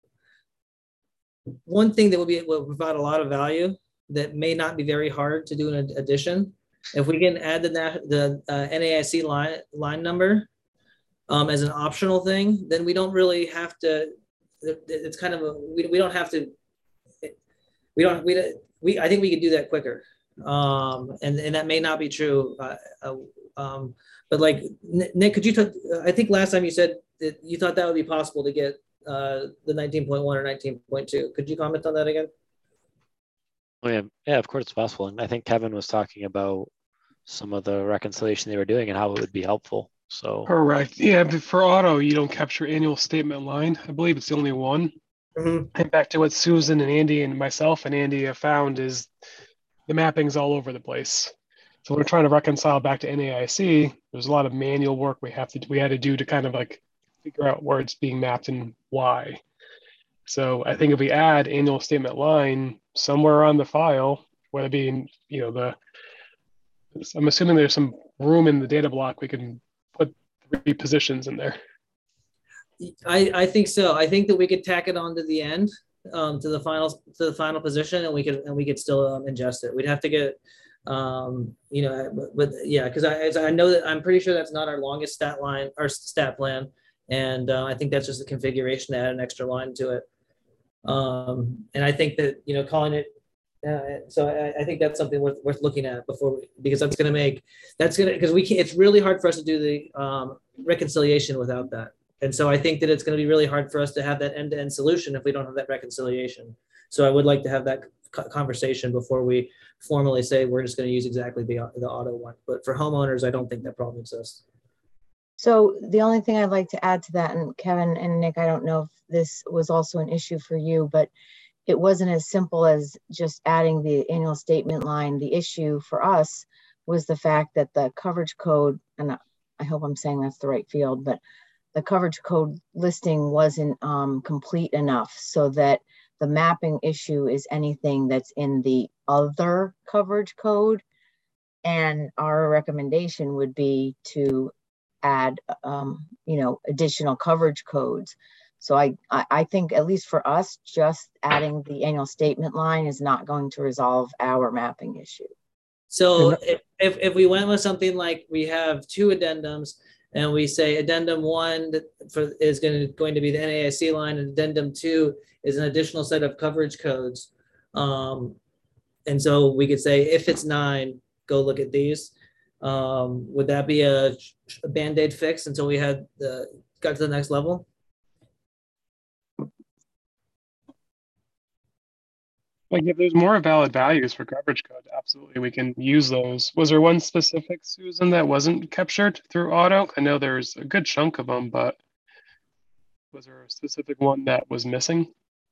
one thing that will provide a lot of value that may not be very hard to do in addition, if we can add the NAIC line number as an optional thing, then we don't really have to. It's kind of we don't have to. I think we could do that quicker, and that may not be true. But like Nick, could you I think last time you said that you thought that would be possible to get the 19.1 or 19.2. Could you comment on that again? Oh, yeah, of course it's possible. And I think Kevin was talking about some of the reconciliation they were doing and how it would be helpful. So correct. Yeah, but for auto, you don't capture annual statement line. I believe it's the only one. Mm-hmm. And back to what Susan and Andy and myself and Andy have found is the mapping's all over the place. So we're trying to reconcile back to NAIC. There's a lot of manual work we had to do to kind of like figure out where it's being mapped and why. So I think if we add annual statement line somewhere on the file, whether it be in, I'm assuming there's some room in the data block we can put 3 positions in there. I think so. I think that we could tack it on to the end, to the final position, and we could still ingest it. We'd have to get, but yeah, because I know that I'm pretty sure that's not our longest stat line, our stat plan, and I think that's just a configuration to add an extra line to it. And I think that calling it. So I think that's something worth looking at because it's really hard for us to do the reconciliation without that. And so I think that it's going to be really hard for us to have that end-to-end solution if we don't have that reconciliation. So I would like to have that conversation before we formally say we're just going to use exactly the auto one. But for homeowners, I don't think that problem exists. So the only thing I'd like to add to that, and Kevin and Nick, I don't know if this was also an issue for you, but it wasn't as simple as just adding the annual statement line. The issue for us was the fact that the coverage code, and I hope I'm saying that's the right field, but the coverage code listing wasn't complete enough so that the mapping issue is anything that's in the other coverage code. And our recommendation would be to add, additional coverage codes. So I think, at least for us, just adding the annual statement line is not going to resolve our mapping issue. So if we went with something like we have 2 addendums and we say addendum 1 is going to be the NAIC line, and addendum 2 is an additional set of coverage codes. And so we could say, if it's 9, go look at these. Would that be a Band-Aid fix until we got to the next level? Like if there's more valid values for coverage code, absolutely we can use those. Was there one specific, Susan, that wasn't captured through auto? I know there's a good chunk of them, but was there a specific one that was missing?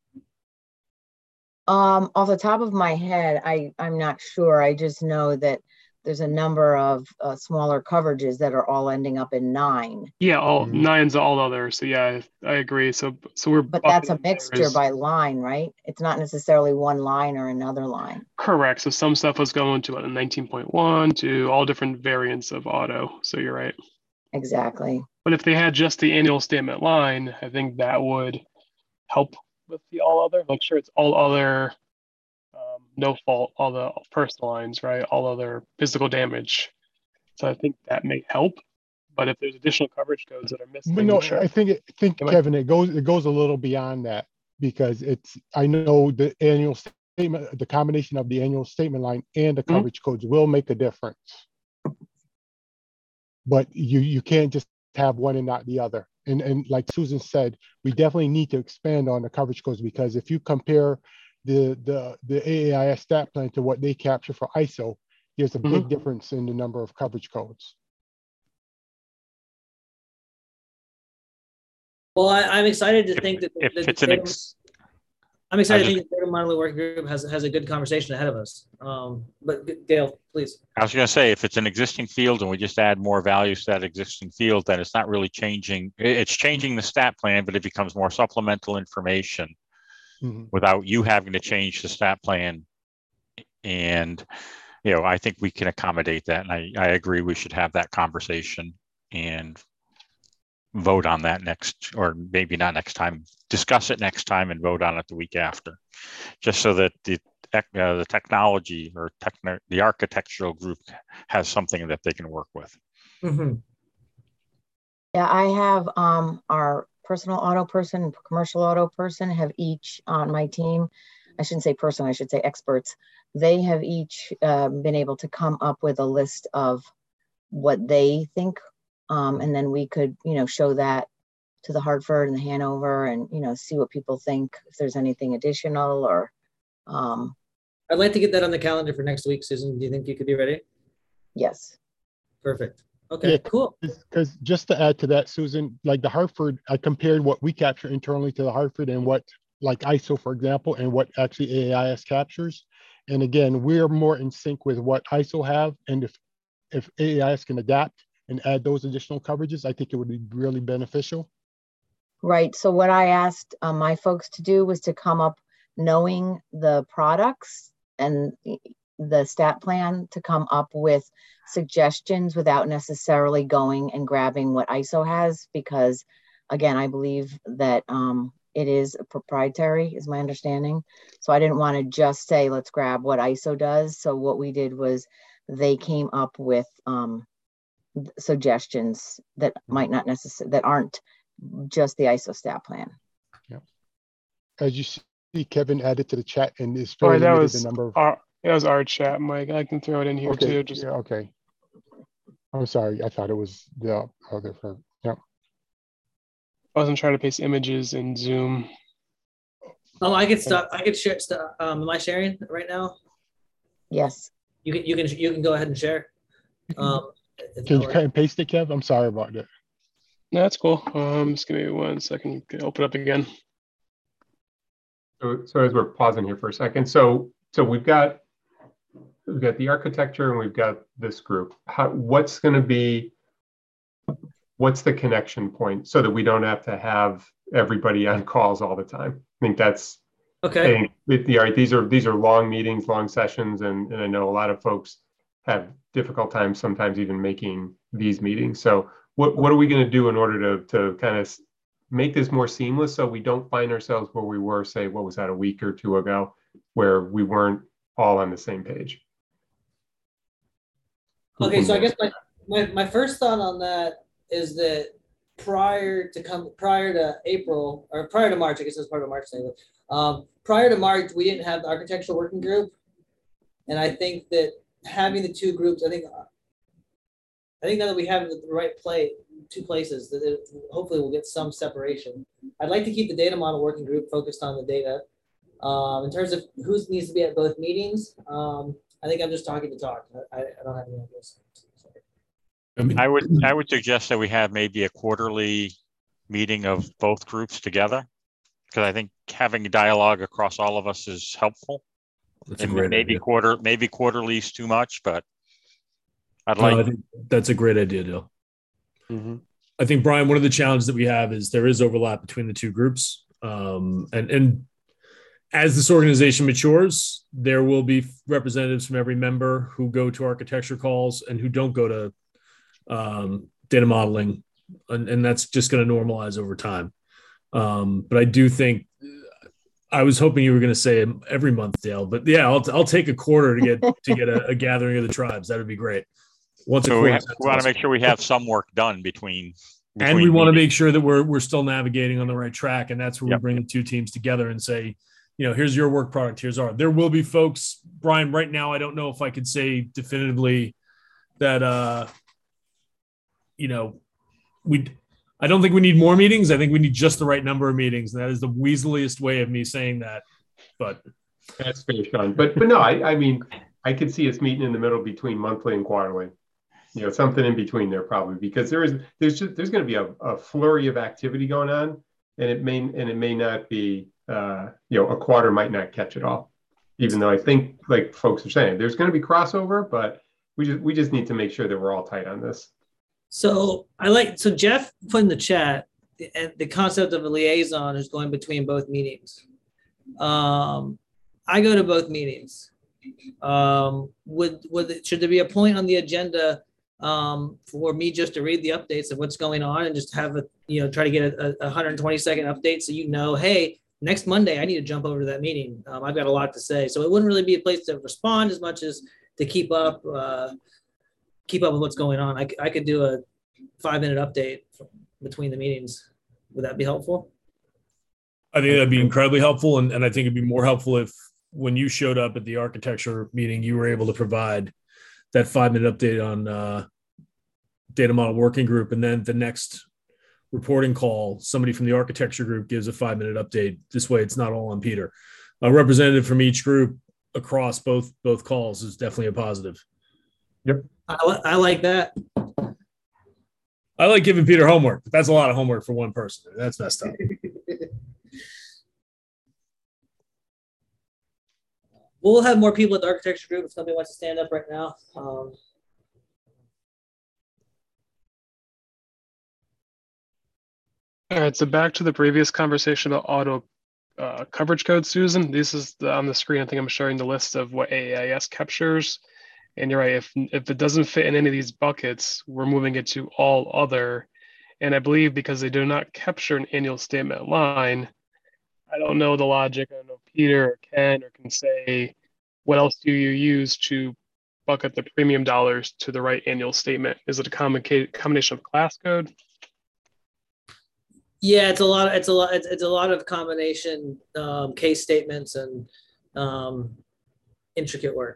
Off the top of my head, I'm not sure. I just know that there's a number of smaller coverages that are all ending up in 9. Yeah, all 9's all other. So yeah, I agree. So we're. But that's a mixture by line, right? It's not necessarily one line or another line. Correct. So some stuff was going to a 19.1 to all different variants of auto. So you're right. Exactly. But if they had just the annual statement line, I think that would help with the all other. Like sure, it's all other. No fault, all the personal lines, right? All other physical damage. So I think that may help. But if there's additional coverage codes that are missing, but no, sure. I think Kevin, it goes a little beyond that, because I know the annual statement, the combination of the annual statement line and the coverage codes will make a difference. But you can't just have one and not the other. And like Susan said, we definitely need to expand on the coverage codes, because if you compare the AAIS stat plan to what they capture for ISO, there's a big difference in the number of coverage codes. Well, I'm excited to think that I'm excited to think the data modeling working group has a good conversation ahead of us. But Dale, please. I was going to say, if it's an existing field and we just add more values to that existing field, then it's not really changing. It's changing the stat plan, but it becomes more supplemental information without you having to change the stat plan. And, I think we can accommodate that. And I agree we should have that conversation and vote on that next, or maybe not next time, discuss it next time and vote on it the week after, just so that the technology or the architectural group has something that they can work with. Yeah, I have our personal auto person and commercial auto person have each on my team. I shouldn't say person, I should say experts. They have each been able to come up with a list of what they think. And then we could, show that to the Hartford and the Hanover and, see what people think, if there's anything additional or. I'd like to get that on the calendar for next week, Susan. Do you think you could be ready? Yes. Perfect. Okay, yeah, cool. Because just to add to that, Susan, like the Hartford, I compared what we capture internally to the Hartford and what, like ISO, for example, and what actually AAIS captures. And again, we're more in sync with what ISO have. And if AAIS can adapt and add those additional coverages, I think it would be really beneficial. Right. So what I asked my folks to do was to come up knowing the products and the stat plan, to come up with suggestions without necessarily going and grabbing what ISO has, because again, I believe that it is proprietary, is my understanding. So I didn't want to just say, let's grab what ISO does. So what we did was they came up with suggestions that might not necessarily, that aren't just the ISO stat plan. Yeah. As you see, Kevin added to the chat and is Sorry, fairly that limited was the number of. That was our chat, Mike. I can throw it in here too. Just yeah, okay. I'm sorry. I thought it was the other. Yeah. I wasn't trying to paste images in Zoom. Oh, I could stop. I could share stuff. Am I sharing right now? Yes. You can go ahead and share. Can you cut and paste it, Kev? I'm sorry about that. No, that's cool. Just give me 1 second. You can open up again. So as we're pausing here for a second, so we've got the architecture and we've got this group. What's the connection point so that we don't have to have everybody on calls all the time? I think that's okay. These are long meetings, long sessions, and I know a lot of folks have difficult times sometimes even making these meetings. So what are we going to do in order to kind of make this more seamless so we don't find ourselves where we were, say, what was that, a week or two ago, where we weren't all on the same page? Okay, so I guess my first thought on that is that prior to April, or prior to March, I guess it was part of March thing. Prior to March, we didn't have the architectural working group, and I think that having the two groups, I think now that we have the right two places, that hopefully we'll get some separation. I'd like to keep the data model working group focused on the data. In terms of who needs to be at both meetings, I think I'm just talking to talk. I don't have any ideas. I would suggest that we have maybe a quarterly meeting of both groups together, because I think having a dialogue across all of us is helpful. That's a great maybe idea. Maybe quarterly is too much, but I think that's a great idea, Dale. Mm-hmm. I think, Brian, one of the challenges that we have is there is overlap between the two groups, and as this organization matures, there will be representatives from every member who go to architecture calls and who don't go to data modeling, and that's just going to normalize over time. But I do think, I was hoping you were going to say every month, Dale, but yeah, I'll take a quarter to get a gathering of the tribes. That would be great. Once a quarter. We want to make sure we have some work done between and we want to make sure that we're still navigating on the right track, and that's where we bring the two teams together and say, here's your work product, here's ours. There will be folks, Brian, right now, I don't know if I could say definitively that, I don't think we need more meetings. I think we need just the right number of meetings. And that is the weaseliest way of me saying that, but. That's fair, Sean. But no, I mean, I could see us meeting in the middle between monthly and quarterly. Something in between there probably, because there's going to be a flurry of activity going on, and it may not be, a quarter might not catch it all, even though I think, like folks are saying, there's going to be crossover, but we just need to make sure that we're all tight on this. So Jeff put in the chat the concept of a liaison is going between both meetings. I go to both meetings. Should there be a point on the agenda for me just to read the updates of what's going on and just have try to get a 120-second update so hey, next Monday I need to jump over to that meeting. I've got a lot to say, so it wouldn't really be a place to respond as much as to keep up with what's going on. I could do a 5-minute update between the meetings. Would that be helpful? I think that'd be incredibly helpful. And I think it'd be more helpful if when you showed up at the architecture meeting, you were able to provide that 5-minute update on data model working group. And then the next reporting call, somebody from the architecture group gives a 5-minute update. This way it's not all on Peter. A representative from each group across both calls is definitely a positive. Yep. I like that. I like giving Peter homework, but that's a lot of homework for one person. That's messed up. We'll have more people at the architecture group if somebody wants to stand up right now. All right, so back to the previous conversation about auto coverage code, Susan. This is on the screen. I think I'm showing the list of what AAIS captures. And you're right, if it doesn't fit in any of these buckets, we're moving it to all other. And I believe because they do not capture an annual statement line, I don't know the logic. I don't know if Peter or Ken can say, what else do you use to bucket the premium dollars to the right annual statement? Is it a combination of class code? Yeah, it's a lot of combination case statements and intricate work.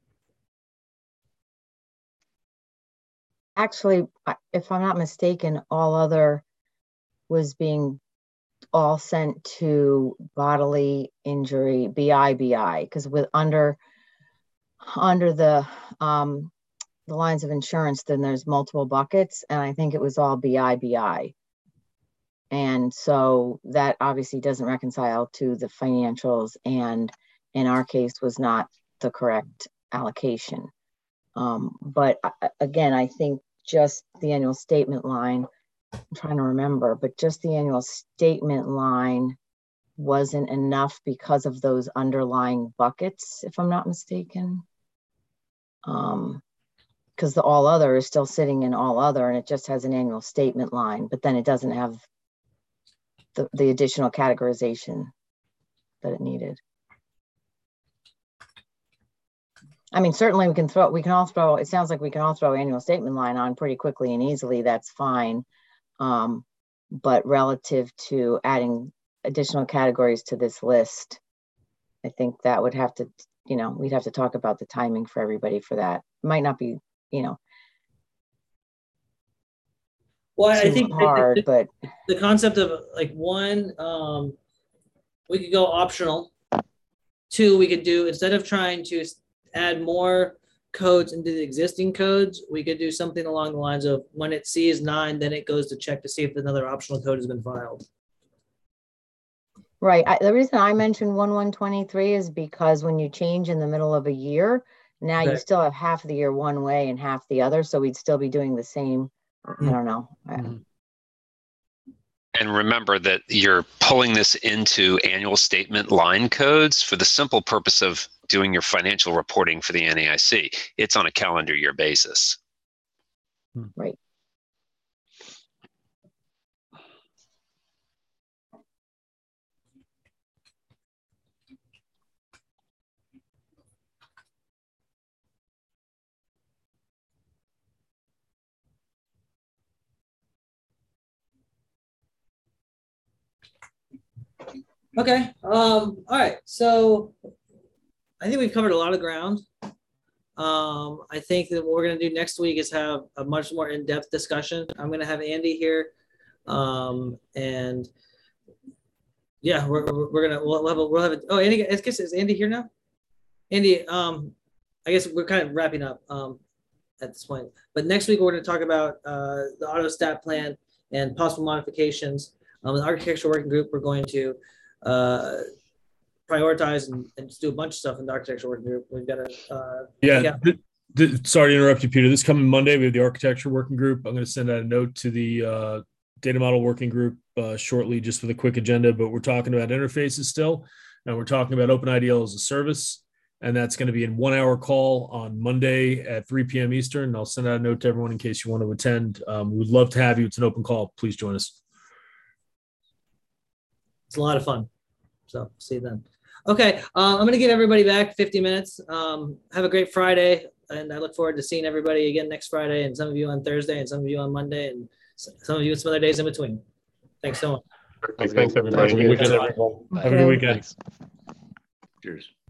Actually, if I'm not mistaken, all other was being all sent to bodily injury, BI, because with under the lines of insurance, then there's multiple buckets, and I think it was all BI. And so that obviously doesn't reconcile to the financials, and in our case was not the correct allocation. But again, I think just the annual statement line, I'm trying to remember, but just the annual statement line wasn't enough because of those underlying buckets, if I'm not mistaken. Because the all other is still sitting in all other, and it just has an annual statement line, but then it doesn't have the additional categorization that it needed. I mean, certainly we can all throw, it sounds like we can all throw annual statement line on pretty quickly and easily. That's fine. But relative to adding additional categories to this list, I think that would have to, you know, we'd have to talk about the timing for everybody for that. It might not be, you know, well, I think hard, but the concept of like one, we could go optional. Two, we could do, instead of trying to add more codes into the existing codes, we could do something along the lines of when it sees 9, then it goes to check to see if another optional code has been filed. Right. The reason I mentioned 1123 is because when you change in the middle of a year, now you still have half of the year one way and half the other. So we'd still be doing the same. I don't know. And remember that you're pulling this into annual statement line codes for the simple purpose of doing your financial reporting for the NAIC. It's on a calendar year basis. Right. Okay. All right. So I think we've covered a lot of ground. I think that what we're going to do next week is have a much more in-depth discussion. I'm going to have Andy here, and yeah, we'll have it. Oh, Andy, I guess, is Andy here now? Andy, I guess we're kind of wrapping up at this point. But next week we're going to talk about the AutoStat plan and possible modifications. The architectural working group, we're going to prioritize and just do a bunch of stuff in the architecture working group. We've got to sorry to interrupt you, Peter. This coming Monday, we have the architecture working group. I'm going to send out a note to the data model working group shortly, just with a quick agenda, but we're talking about interfaces still, and we're talking about OpenIDL as a service, and that's going to be in 1 hour call on Monday at 3 p.m. Eastern. And I'll send out a note to everyone in case you want to attend. We would love to have you. It's an open call. Please join us. It's a lot of fun. So see you then. Okay, I'm going to give everybody back 50 minutes. Have a great Friday, and I look forward to seeing everybody again next Friday, and some of you on Thursday, and some of you on Monday, and some of you some other days in between. Thanks so much. Thanks everybody. Have a good weekend. Cheers. Cheers.